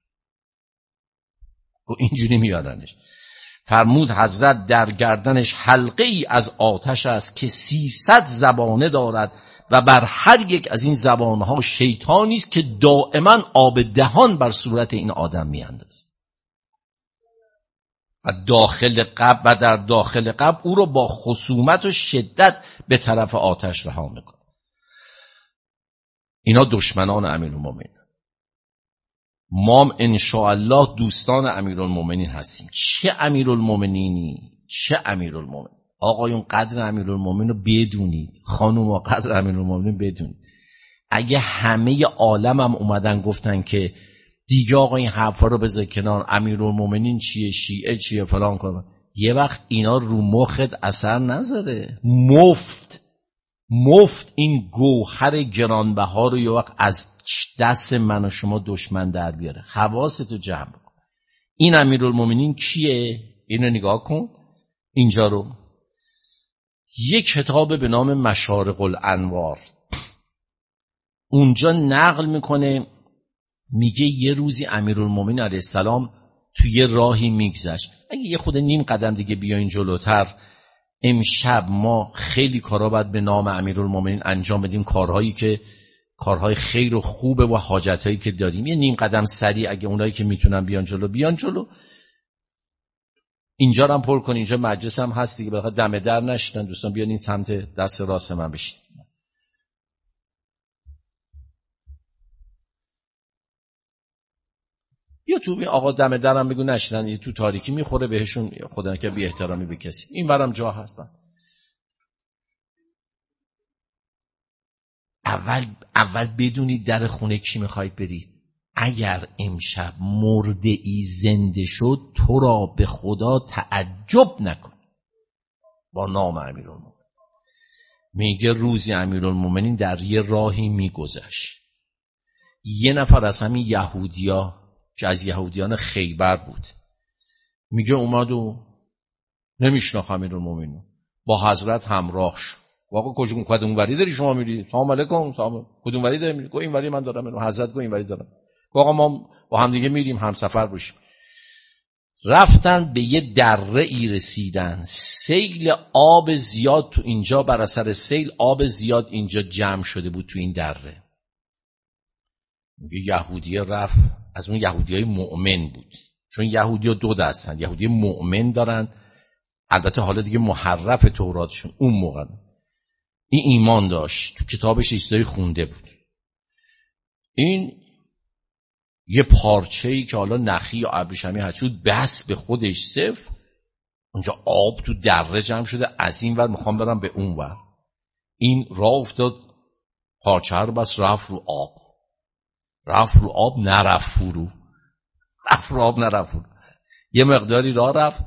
و اینجوری میارنش. فرمود حضرت در گردنش حلقه ای از آتش است که سیصد زبانه دارد و بر هر یک از این زبانها شیطانی است که دائما آب دهان بر صورت این آدم میاندازد و داخل قبر و در داخل قبر او رو با خصومت و شدت به طرف آتش رها میکنه. اینا دشمنان امیرالمومنین. ما انشاءالله دوستان امیرالمومنین هستیم. چه امیرالمومنینی، چه امیرالمومنین. آقایون قدر امیرالمومنین رو بدونید، خانوما قدر امیرالمومنین بدونید. اگه همه عالم هم اومدن گفتن که دیگه آقا این حرفا رو بذار کنار، امیرالمومنین چیه، شیعه چیه، فلان کنه، یه وقت اینا رو مخت اثر نذاره. مفت مفت این گوهر گرانبها رو یه وقت از دست من و شما دشمن در بیاره. حواستو جمع کن. این امیرالمومنین کیه؟ اینو نگاه کن اینجا رو. یک کتاب به نام مشارق الانوار، اونجا نقل میکنه، میگه یه روزی امیرالمومنین علیه السلام توی یه راهی میگذشت. اگه یه خود نیم قدم دیگه بیاین جلوتر، امشب ما خیلی کارا باید به نام امیرالمومنین انجام بدیم، کارهایی که کارهای خیر و خوبه و حاجتایی که داریم. یه نیم قدم سریع اگه اونایی که میتونن بیان جلو بیان جلو. اینجا رو هم پر کن، اینجا مجلس هم هست دیگه، بخاطر دم در نشدن دوستان بیان این سمت دست راست من بشین. یا تو این آقا دم درم بگو نشدن، تو تاریکی میخوره بهشون، خدا که بی احترامی به کسی. این ورم جا هست. من اول اول بدونید در خونه کی میخواید برید. اگر امشب مرده ای زنده شد، تو را به خدا تعجب نکن. با نام امیرالمومنین. میگه روزی امیرالمومنین در یه راهی میگذشت، یه نفر از همین یهودیا که از یهودیان خیبر بود، میگه اومد و نمیشناخت امیرالمومنین، با حضرت همراه شد. واقعا کجا کدوم وری داری شما میری؟ سلام علیکم. سلام. کدوم وری داری میری؟ گو این وری من دارم میرم. حضرت گو این وری دارم. گو آقا ما با هم دیگه میریم، همسفر باشیم. رفتن به یه دره ای رسیدن. سیل آب زیاد تو اینجا، بر اثر سیل آب زیاد اینجا جمع شده بود تو این دره. میگه یهودی رفت، از اون یهودیای مؤمن بود، چون یهودی‌ها دو دستن، یهودی مؤمن دارن، البته حالا دیگه محرف توراتشون. اون موقع این ایمان داشت، تو کتابش چیزایی خونده بود. این یه پارچه‌ای که حالا نخی یا ابریشمی هست شد، بس به خودش صفر، اونجا آب تو دره جمع شده، از این ور میخوام برم به اون ور. این راه افتاد، پارچه رو بس رفت رو آب، رفت رو آب نرفت فرو، رفت رو آب نرفت فرو. یه مقداری راه رفت،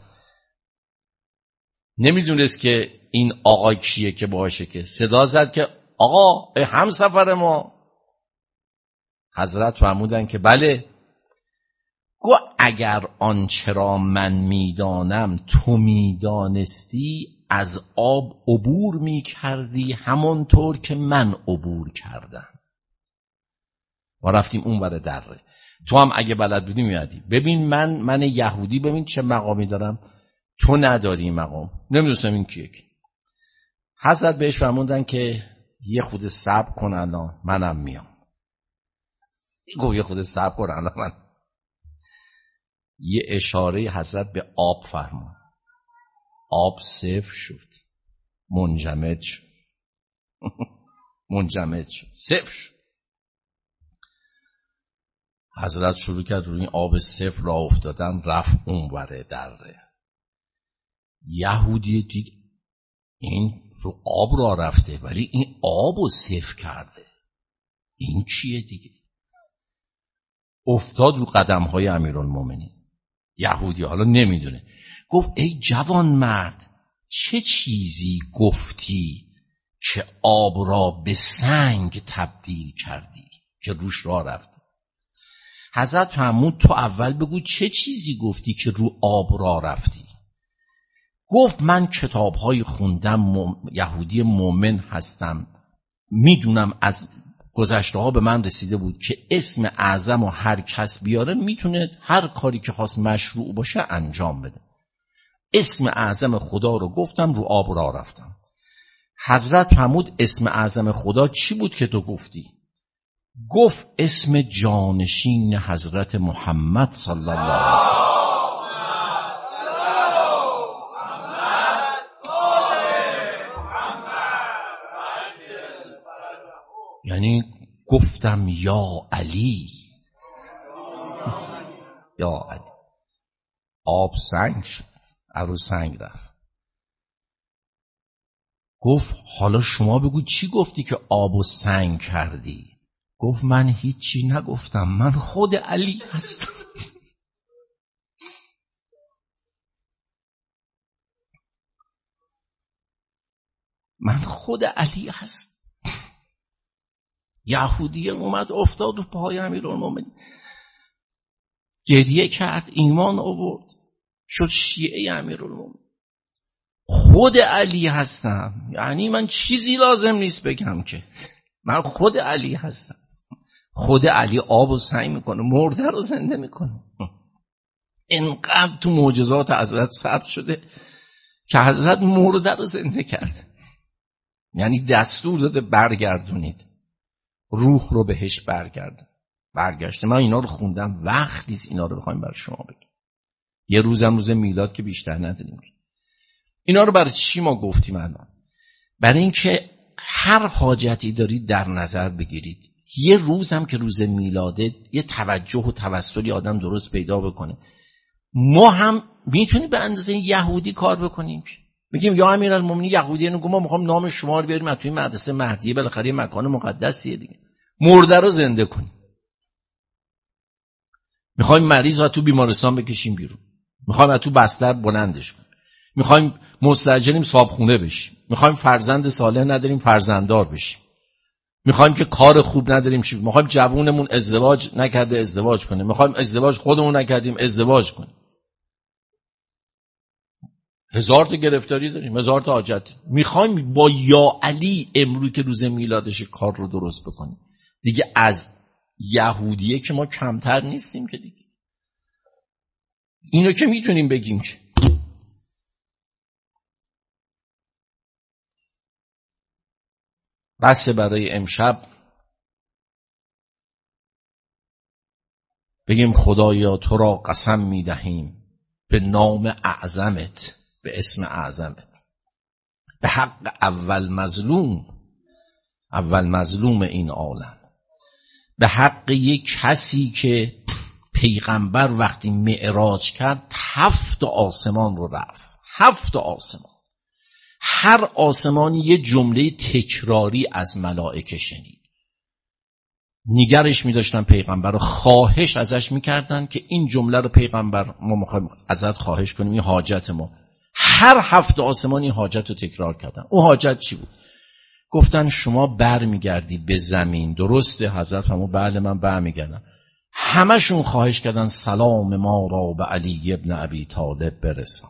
نمیدونست که این آقا کیه که باشه، که صدا زد که آقا همسفر ما. حضرت فرمودن که بله. گو اگر آنچه را من میدانم تو میدانستی، از آب عبور میکردی همانطور که من عبور کردم. ما رفتیم اون ور دره، تو هم اگه بلد بودی میادی. ببین من من یهودی ببین چه مقامی دارم، تو نداری مقام. نمیدونستم این کیه. حضرت بهش فرمودن که یه خود صبر کن الان منم میام. گو یه خود صبر کن الان من. یه اشاره حضرت به آب فرمود. آب صفر شد، منجمد شد. منجمد شد، صفر شد. حضرت شروع کرد روی این آب صفر را افتادن، رفت اونوره دره. یهودی دید این رو آب را رفته ولی این آب رو صفر کرده، این کیه دیگه؟ افتاد رو قدم های امیرالمومنین. یهودی حالا نمیدونه، گفت ای جوان مرد، چه چیزی گفتی که آب را به سنگ تبدیل کردی که روش راه رفته؟ حضرت فرمود تو اول بگو چه چیزی گفتی که رو آب راه رفتی. گفت من کتاب‌های خوندم، موم... یهودی مومن هستم، میدونم از گذشته ها به من رسیده بود که اسم اعظم و هر کس بیاره میتونه هر کاری که خواست مشروع باشه انجام بده. اسم اعظم خدا رو گفتم، رو آب راه رفتم. حضرت فرمود اسم اعظم خدا چی بود که تو گفتی؟ گفت اسم جانشین حضرت محمد صلی الله علیه وسلم. یعنی گفتم یا علی، یا علی. آب سنگ شد، ارو سنگ رفت. گفت حالا شما بگو چی گفتی که آب و سنگ کردی؟ گفت من هیچی نگفتم، من خود علی هستم. من خود علی هستم. یهودی اومد افتاد رو پای امیرالمومنین، گریه کرد، ایمان آورد، شد شیعه امیرالمومنین. خود علی هستم، یعنی من چیزی لازم نیست بگم که من خود علی هستم. خود علی آب و سنگ میکنه، مرده رو زنده میکنه. اینقدر تو معجزات حضرت ثبت شده که حضرت مرده رو زنده کرد، یعنی دستور داده برگردونید روح رو بهش برگرد. برگشته. من اینا رو خوندم، وقت نیست اینا رو بخوایم برای شما بگیم. یه روزم روز میلاد که بیشتر نداریم. اینا رو برای چی ما گفتیم الان؟ برای اینکه هر حاجتی دارید در نظر بگیرید. یه روزم که روز میلاده یه توجه و توسلی آدم درست پیدا بکنه. ما هم میتونیم به اندازه یهودی کار بکنیم، میگیم یا امیرالمومنین یهودیان گفت ما میخوام نام شما رو بیاریم توی مدرسه مهدیه، بالاخره مکان مقدسیه دیگه، مرده رو زنده کنیم. میخوایم مریض رو تو بیمارستان بکشیم بیرون، میخوایم تو بستر بلندش کنیم، میخوایم مستاجریم صابخونه بشیم، میخوایم فرزند صالح نداریم فرزنددار بشیم، میخوایم که کار خوب نداریم شیم، میخوایم جوونمون ازدواج نکرده ازدواج کنه، میخوایم ازدواج خودمون نکردیم ازدواج کنیم. هزار تا گرفتاری داریم، هزار تا حاجت. میخوایم با یا علی امروز که روز میلادش کار رو درست بکنیم. دیگه از یهودیه که ما کمتر نیستیم که دیگه. اینو که میتونیم بگیم که بس برای امشب بگیم خدایا تو را قسم میدهیم به نام اعظمت، به اسم اعظمت، به حق اول مظلوم، اول مظلوم این عالم، به حق یک کسی که پیغمبر وقتی معراج کرد هفت آسمان رو رفت، هفت آسمان، هر آسمانی یه جمله تکراری از ملائکه شنید. نگرش می داشتن پیغمبر رو، خواهش ازش می کردن که این جمله رو پیغمبر ما میخوایم ازت خواهش کنیم، این حاجت ما. هر هفت آسمان این حاجت رو تکرار کردن. اون حاجت چی بود؟ گفتن شما بر می گردی به زمین. درسته حضرت همون بله من بر می گردم. همشون خواهش کردن سلام ما را به علی ابن ابی طالب برسان.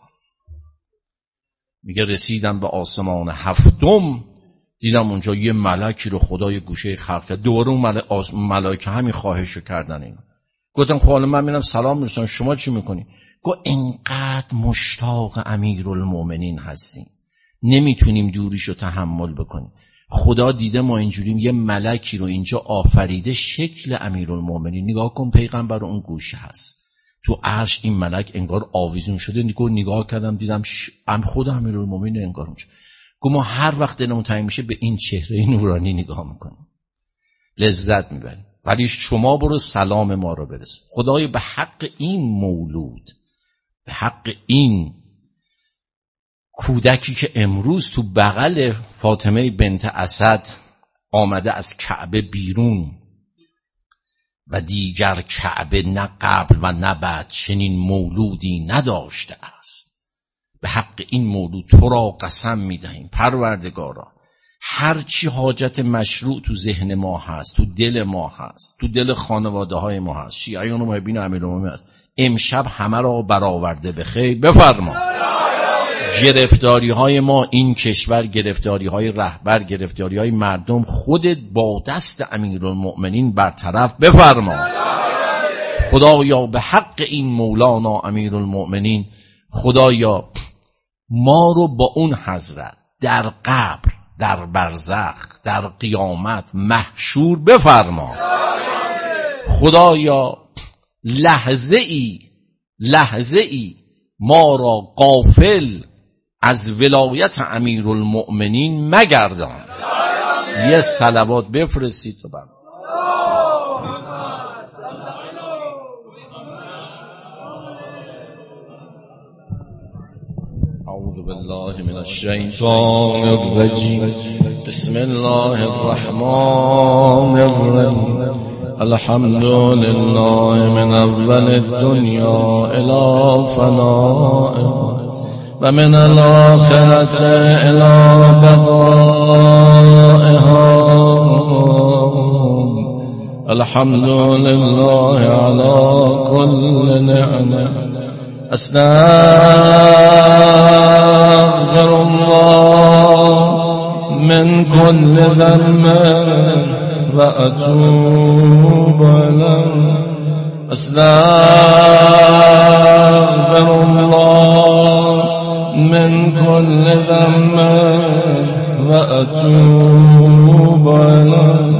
میگه رسیدم به آسمان هفتم، دیدم اونجا یه ملکی رو خدای گوشه خلق کرد. دوباره اون ملائکه همین خواهشو کردن. اینا گفتم خب حالا من میرم سلام میرسونم، شما چی میکنی؟ گفت اینقدر مشتاق امیرالمومنین هستیم نمیتونیم دوریشو تحمل بکنیم. خدا دیده ما اینجوریم، یه ملکی رو اینجا آفریده شکل امیرالمومنین. نگاه کن پیغمبر اون گوشه هست، تو عرش این ملک انگار آویزون شده. نگاه نگاه کردم دیدم ام خود امیرالمومنین انگار اونجا. گفتم ما هر وقت دلمون تنگ میشه به این چهره نورانی نگاه میکنیم، لذت میبریم. ولی شما برو سلام ما رو برس. خدای به حق این مولود، به حق این کودکی که امروز تو بغل فاطمه بنت اسد آمده از کعبه بیرون و دیگر کعبه نه قبل و نه بعد چنین مولودی نداشته است، به حق این مولود تو را قسم میدهیم پروردگارا هر چی حاجت مشروع تو ذهن ما هست، تو دل ما هست، تو دل خانواده های ما هست، شیعیان و محبین امیرالمومنین هست، امشب همه را برآورده به خیر بفرما. گرفتاری های ما این کشور، گرفتاری های رهبر، گرفتاری های مردم، خودت با دست امیرالمؤمنین برطرف بفرما. خدایا به حق این مولانا امیرالمؤمنین، خدایا ما رو با اون حضرت در قبر، در برزخ، در قیامت محشور بفرما. خدایا لحظه ای لحظه ای ما را غافل از ولایت امیرالمؤمنین مگردان. یه صلوات بفرستید تو بر اعوذ بالله من الشیطان الرجیم بسم الله الرحمن الرحیم الحمد لله من اول الدنیا الى فنائها و من الاخرة الى بقائها الحمد لله على كل نعمة استغفر الله من كل ذنب و اتوب الیه استغفر الله من كل ذنب و اتوب الیه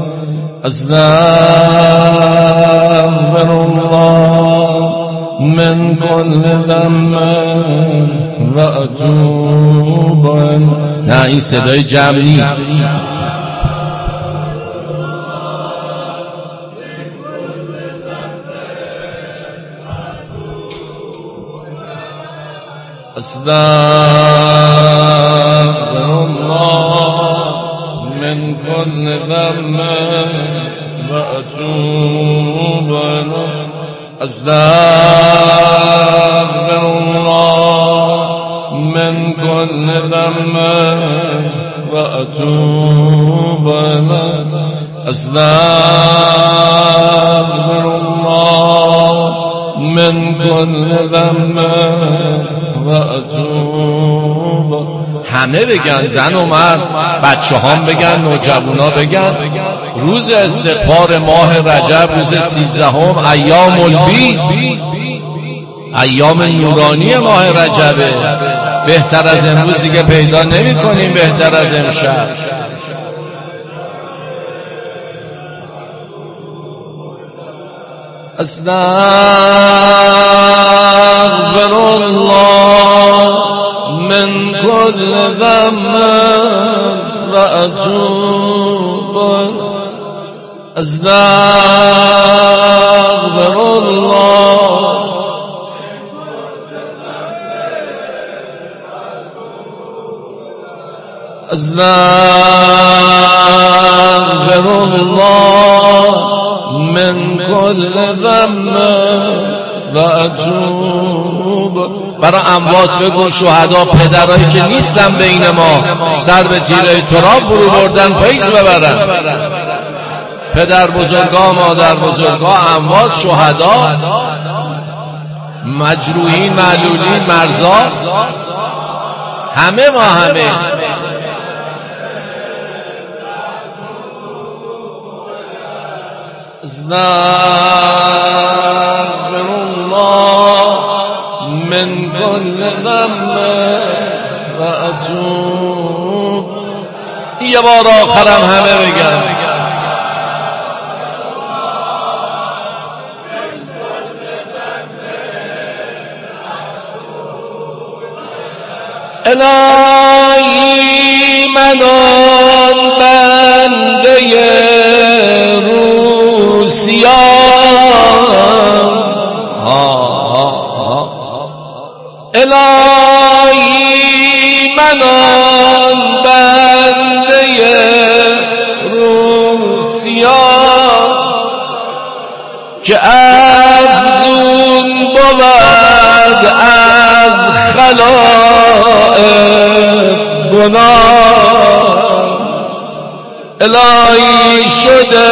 استغفر الله من كل ذنب و اتوب الیه. نه این صدای جمع نیست. استغفر الله من كل ذنب و اتوب الیه استغفر الله من كل ذنب و اتوب الیه استغفر الله من كل ذنب و اتوب. همه بگن، زن و مرد، بچه هم بگن، نوجوانا بگن. روز استغفار ماه رجب، روز سیزدهم، ایام البیض، ایام نورانی ماه رجبه. بهتر از امروز دیگه پیدا نمی کنیم، بهتر از امشب. استغفر الله من كل ذنب و اتوب استغفر الله استغفر الله من كل ذنب و اتوب. برای اموات بگو، شهدا، پدرایی که نیستن بین ما، سر به تیره تراب فرو بردن، پیش ببرن. پدر بزرگا، مادر بزرگا، اموات، شهدا، مجروحین، معلولین، مرزا، همه ما همه. استغفر الله من كل ذنب و اتوب. یه بار آخرم همه بگن. الهی من آن بنده روسیان، الهی من آن بنده روسیان که افزون بود از خلائق گناه، الهی شده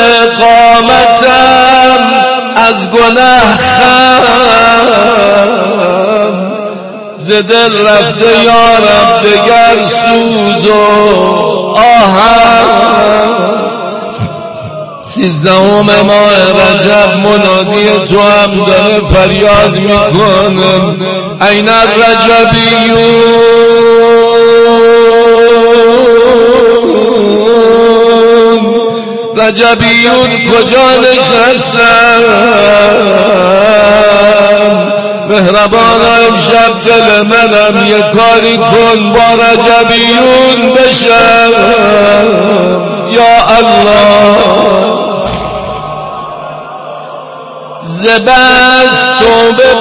قامتم از گناه خم، ز دل رفته یارب دگر سوز و آهم. سیزدهم ماه رجب منادی تو هم داره فریاد میکنه این الرجبیون، رجبیون کجا نشستن؟ مهربان امشب دل منم یه کاری کن با رجبیون بشم یا الله. زبست توبه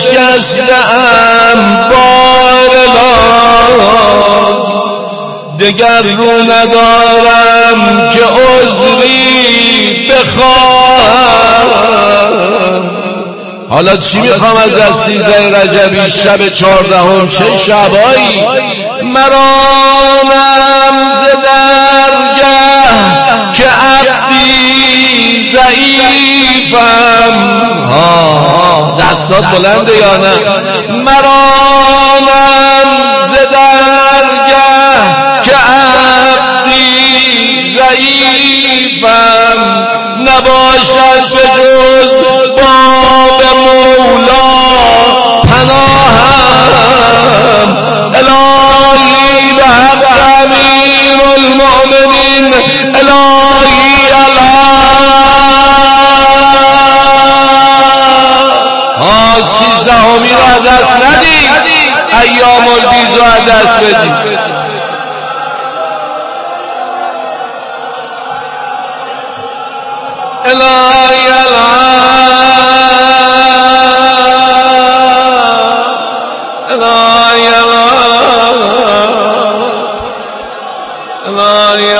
بشکستم بارلان، دگر رو ندارم که عذری بخواهم. حالا چی میخوام از از سیزده رجبی شب چهاردهم چه شبایی؟ مرانم ز درگه که عبدی ضعیفم. ها دستات بلنده یا نه؟ مرانم ز درگه که عبدی ضعیفم، نباشد به جز باب مولا پناهم. الهی به حق امیر المؤمنین، الهی الله سیزدهمی را دست ندی، ایام البیز را دست بدی. الهی الهی الهی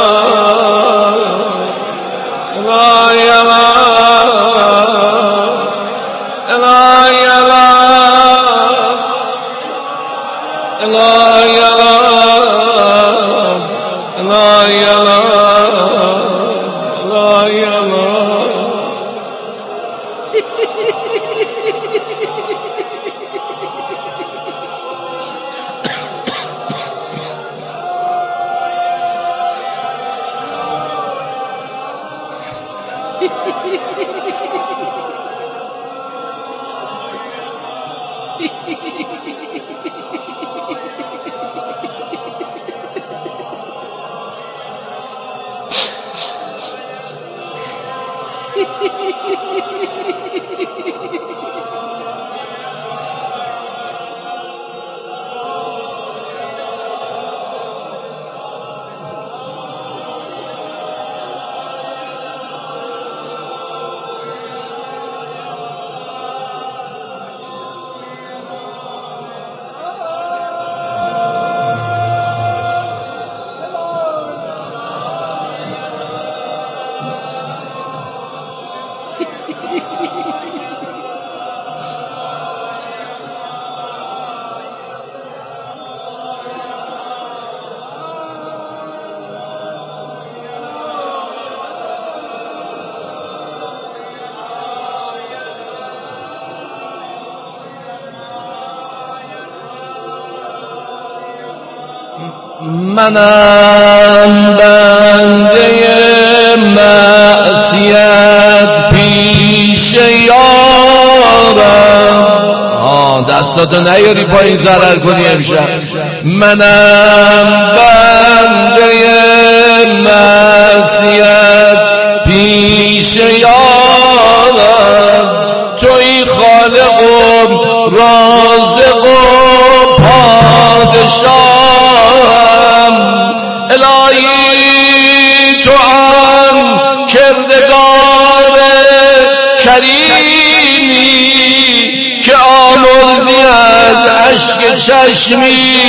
منم بنده معصیت پیش یارم. آه دستاتو نیاری پایین ضرر کنی امشب. منم بنده معصیت پیش یارم، توی خالق و رازق و پاک چشمی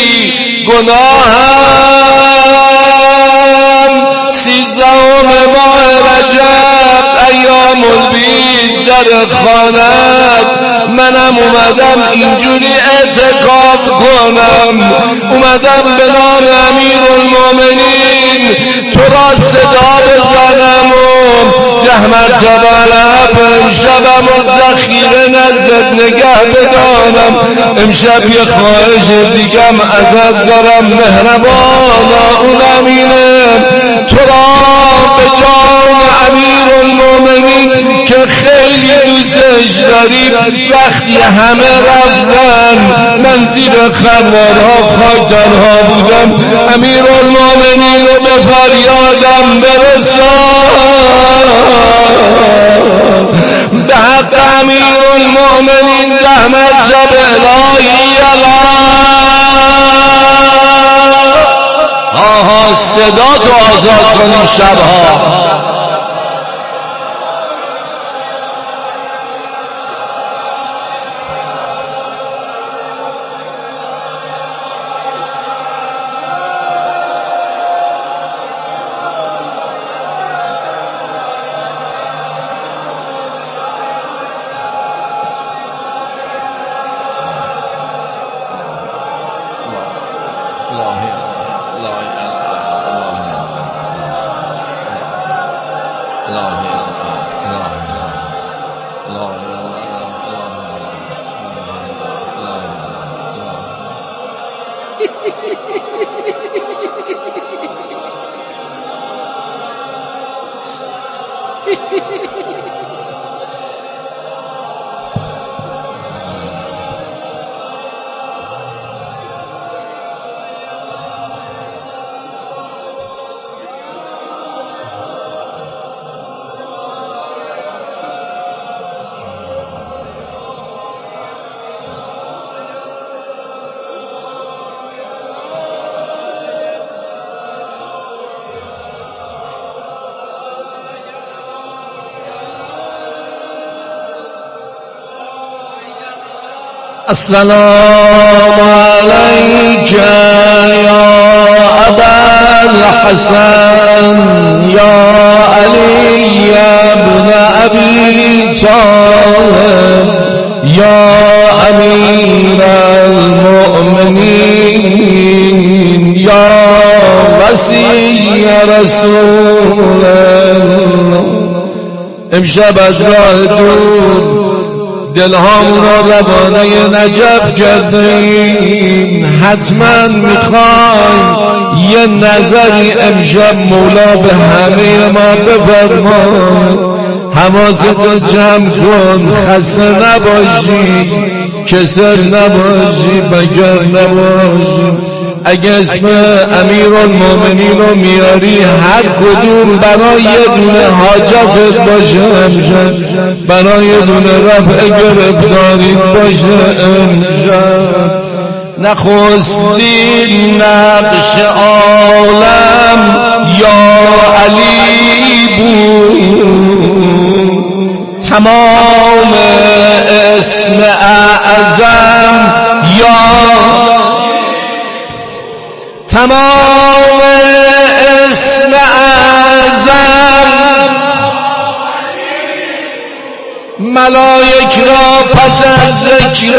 گناهم سیزدهم ماه رجب ایام البیض در خانت منم اومدم اینجوری اعتکاف کنم اومدم به نام امیر المومنین تو را صدا بزنم و ده مرتبه لب امشبم و ذخیره نزدت نگه بدانم امشب یه خواهش دیگم ازت دارم مهربانا اونم اینه تو را به جان امیر المومنین که خیلی دوستش داری وقتی همه رفتن من زیر خروارها خاک تنها بودم امیر المومنین رو به فریادم برسان به حق امیر المومنین رحمت جب الهی آها صدا تو آزاد کنی شبها السلام عليك يا أبا الحسن يا علي بن أبي طالب يا أمير المؤمنين يا وصي رسول الله امشب از راه دور دلهام را روانه نجف کردیم حتما میخوایم یه نظری امشب مولا به همه ما بفرماید حواست جمع کن خسته نباشی کسل نباشی بگر نباشی اگه اسم امیر المومنین رو میاری هر کدوم برای یه دونه حاجتت باشه امشب برای یه دونه رفع گرفتاری باشه امشب نخستین نقش عالم یا علی بود تمام اسم اعظم یا تمام اسم اعظم ملائک را پس از ذکر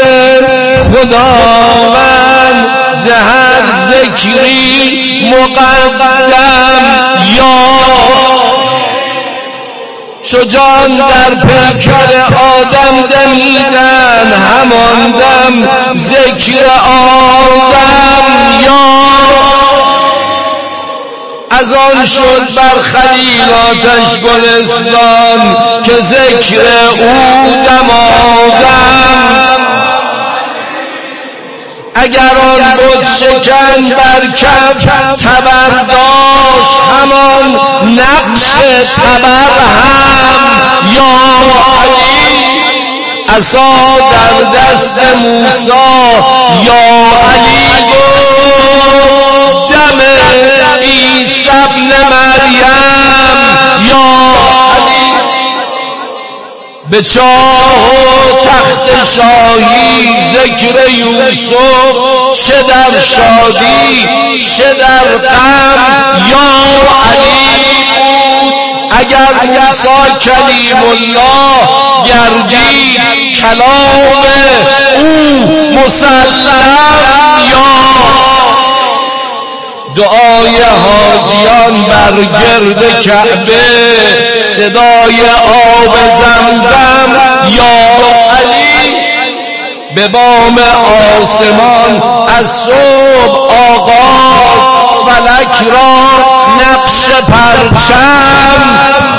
خداوند زهر ذکری مقدم یا چو جان در پیکر آدم دمیدن همان دم ذکر آدم یا از آن شد بر خلیلاتش گلستان که ذکر او دمادم اگر آن بود شکن بر کف تبر داشت همان نقش تبر هم یا علی عصا در دست موسی یا علی گفت دم عیسی ابن مریم یا علی به چاه و تخت شاهی ذکر یوسف، چه در شادی چه در غم یا علی بود. اگر موسی کلیم الله گردید کلام او مسلم، یا دعای حاجیان بر گرد کعبه، صدای آب زمزم یا علی. به بام آسمان از صبح آغاز، فلک را نقش پرچم،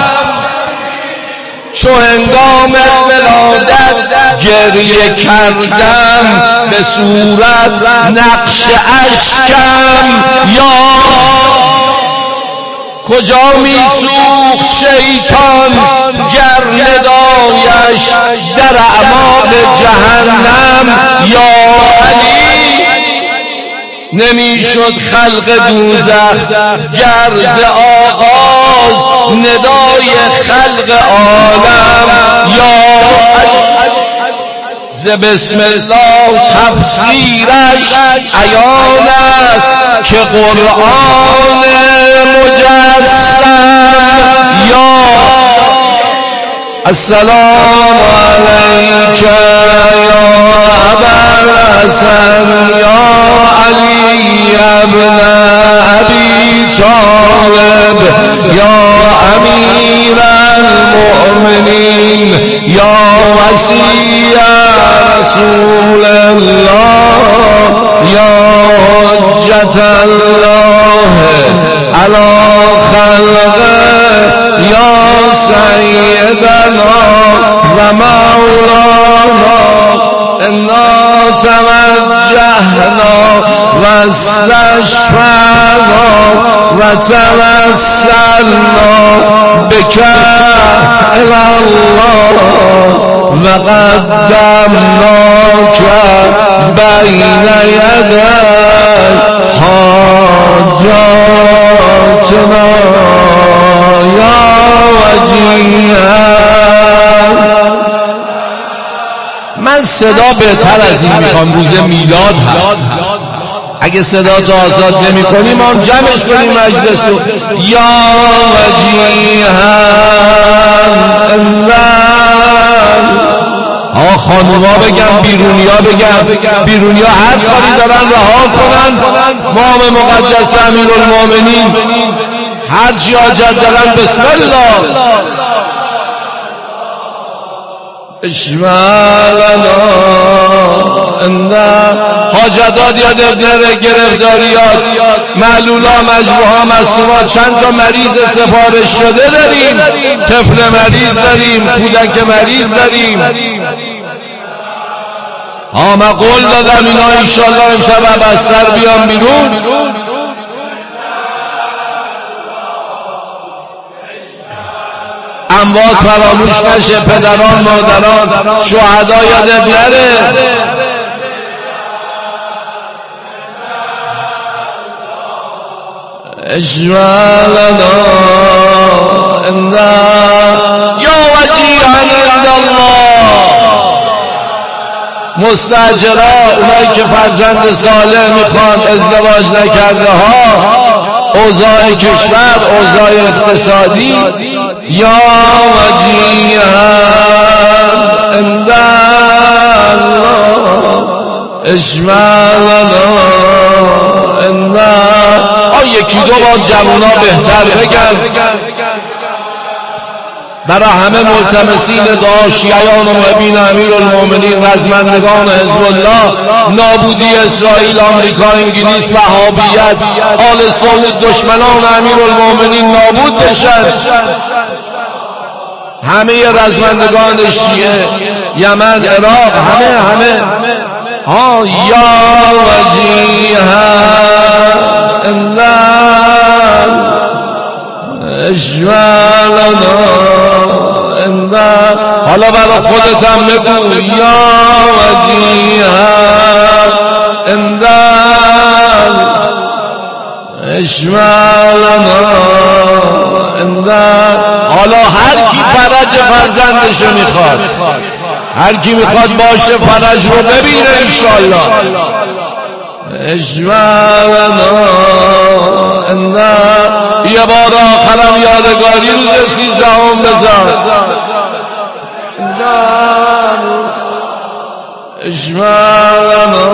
چو هنگام ولادت گریه کردم، به صورت نقش اشکم یا کجا می سوخت شیطان گر ندایش در اعماق جهنم یا علی. نمی شد خلق دوزخ گر ز آغاز ندای خلق عالم یا علی. ز بسم الله تفسیرش عیان است که قرآن مجسم یا السلام علیک یا ابوالحسن یا علی ابن ابی طالب یا امیر المؤمنین یا وصی رسول الله یا حجت الله علی خلقه یا سیدنا و مولانا. انا توجهنا و استشفعنا و توسلنا بک الی الله و قدمناک بین یدی حاجاتنا یا وجیها. من صدا بهتر از این میخوام، روز میلاد هست. اگه صدا تو آزاد نمی کنیم ما جمعش کنیم مجلسو. یا وجیها ها خانوما بگم بیرونیا بگم، بیرونیا هر کاری دارن رها کنن. مام مقدس امیرالمومنین هر چی حاجت دارن بسم الله. اشمالنا انده حاجتات یادت نره، گرفتاریات، معلولا، مجروحا، مصنوعات. چند تا مریض سفارش شده داریم، طفل مریض داریم، کودک مریض داریم. ها من قول دادم اینا انشالله امشب بستر بیان بیرون. اموات فراموش نشه، پدران، مادران، شهدا یادت نره. اشمالنا انده یا وجیها عند الله. مستاجرا، اونایی که فرزند صالح میخوان، ازدواج نکرده ها، اوضاع کشور، اوضاع اقتصادی، یا وجیها عند الله اشمالنا انده. آه یکی دو بار جوانا بهتر بگن برای همه ملتمسین دعا، شیعیان و محبین امیرالمومنین، رزمندگان حزب الله، نابودی اسرائیل، آمریکا، انگلیس، وهابیت، آل سعود، دشمنان امیرالمومنین نابود بشن. همه رزمندگان شیعه، یمن، عراق، همه همه ها یا وجیها الله اشمالنا انده. حالا برای خودت هم بگو یا وجیها انده اشمالنا انده. حالا هر کی فرا فرج فرزندشو میخواد. هر کی میخواد باشه فرج رو ببینه انشالله. اشمعنا انا یه بار آخرم یادگاری روز سیزدهم بزن. اشمعنا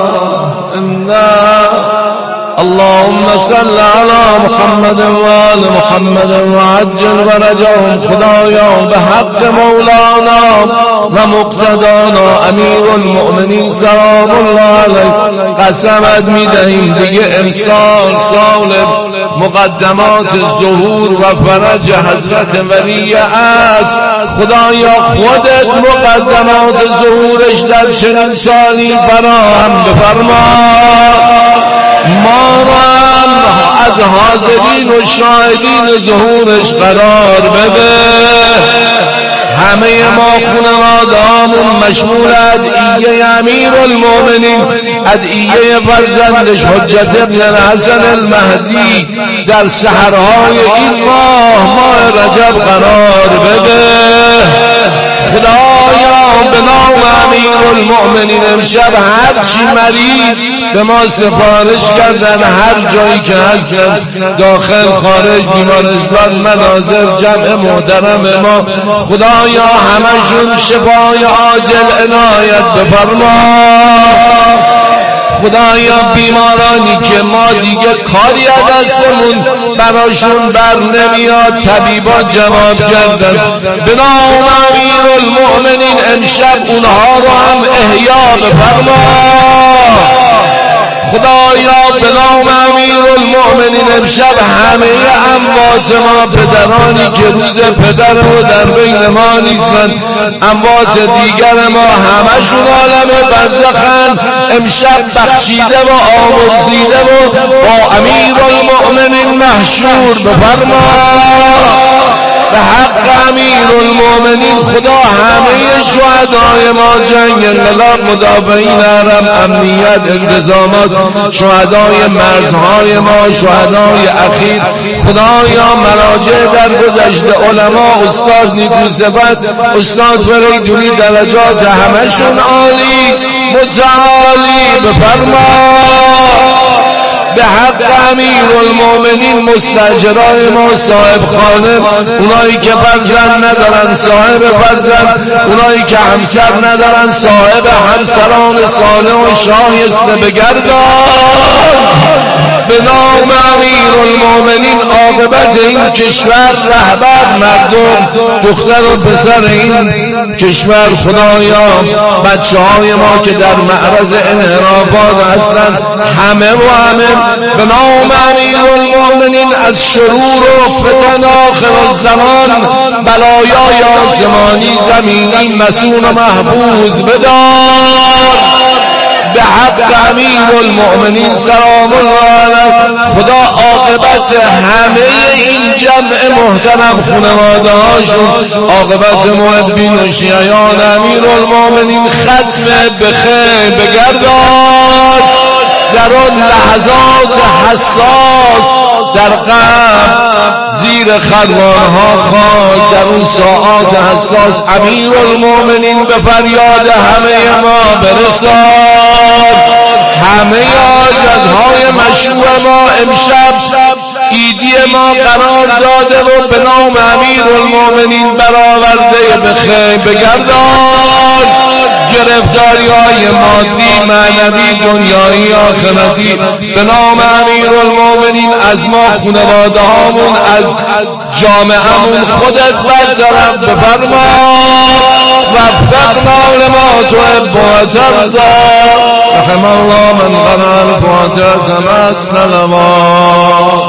انا اللهم صل على محمد و آل محمد و عجل فرجهم. خدایا به حق مولانا و مقتدانا امیر المؤمنین سلام الله علیه قسمت میدهیم دیگه امسال سال مقدمات ظهور و فرج حضرت ولی است. خدایا خودت مقدمات ظهورش در چنین سالی فراهم بفرما. ما را از حاضرین و شاهدین ظهورش قرار بده. همه ما خانواده‌هامون مشمول ادعیه امیر المؤمنین، ادعیه فرزندش حجت ابن حسن المهدی در سحرهای این ماه ماه رجب قرار بده. خدایا به نام امیر المؤمنین امشب هر چی مریض به ما سفارش کردن هر جایی که هستن داخل خارج بیمارستان مناظر جمع محترم ما، خدایا همشون شفای عاجل عنایت بفرما. خدایا بیمارانی که ما دیگه کاری از دستمون براشون بر نمیاد طبیبا جواب کردن، به نام امیر المؤمنین امشب اونها رو هم احیا بفرما. خدایا به نام امیر المؤمنین امشب همه اموات ما، پدرانی که روز پدر رو در بین ما نیستن، اموات دیگر ما همشون عالم برزخن، امشب بخشیده و آمرزیده و با امیر المؤمنین محشور بفرما. به حق امیر المؤمنین خدا همه شهدای ما جنگ انقلاب، مدافعین حرم، امنیت، انتظامات، شهدای مرزهای ما، شهدای اخیر، خدایا مراجع در گذشته، علما، استاد نیکوصفت، استاد فریدونی، درجات همشون عالی متعالی بفرما. به حق امیر المؤمنین مستاجرای ما، صاحب خانه، اونایی که فرزند ندارن صاحب فرزند، اونایی که همسر ندارن صاحب همسران صالح و شایسته بگردان. به نام امیر المؤمنین عاقبت این کشور، رهبر، مردم، دختر و پسر این کشور، خدایا بچه های ما که در معرض انحرافات هستند همه و همه به نام امیر المؤمنین از شرور و فتن آخر الزمان، بلایای آسمانی زمینی مسون و محفوظ بدار. به حق امیر المؤمنین سلام الله علیه خدا عاقبت همه این جمع محترم خانواده هاشون، عاقبت محبین و شیعیان امیر المؤمنین ختم بخیر بگردان. در آن لحظات حساس در غم زیر خلوانها خاک، در اون ساعات حساس امیر المؤمنین به فریاد همه ما برسان. همه حاجتهای مشروع ما امشب عیدی ما قرار داده و به نام امیر المؤمنین برآورده به خیر بگردان. گرفتاری های مادی، معنوی، دنیایی، آخرتی به نام امیر المؤمنین از ما، خانواده هامون، از جامعهمون خودت برطرف بفرما. وفقنا لما تحب و ترضی. رحم الله من قرأ الفاتحة مع السلامات.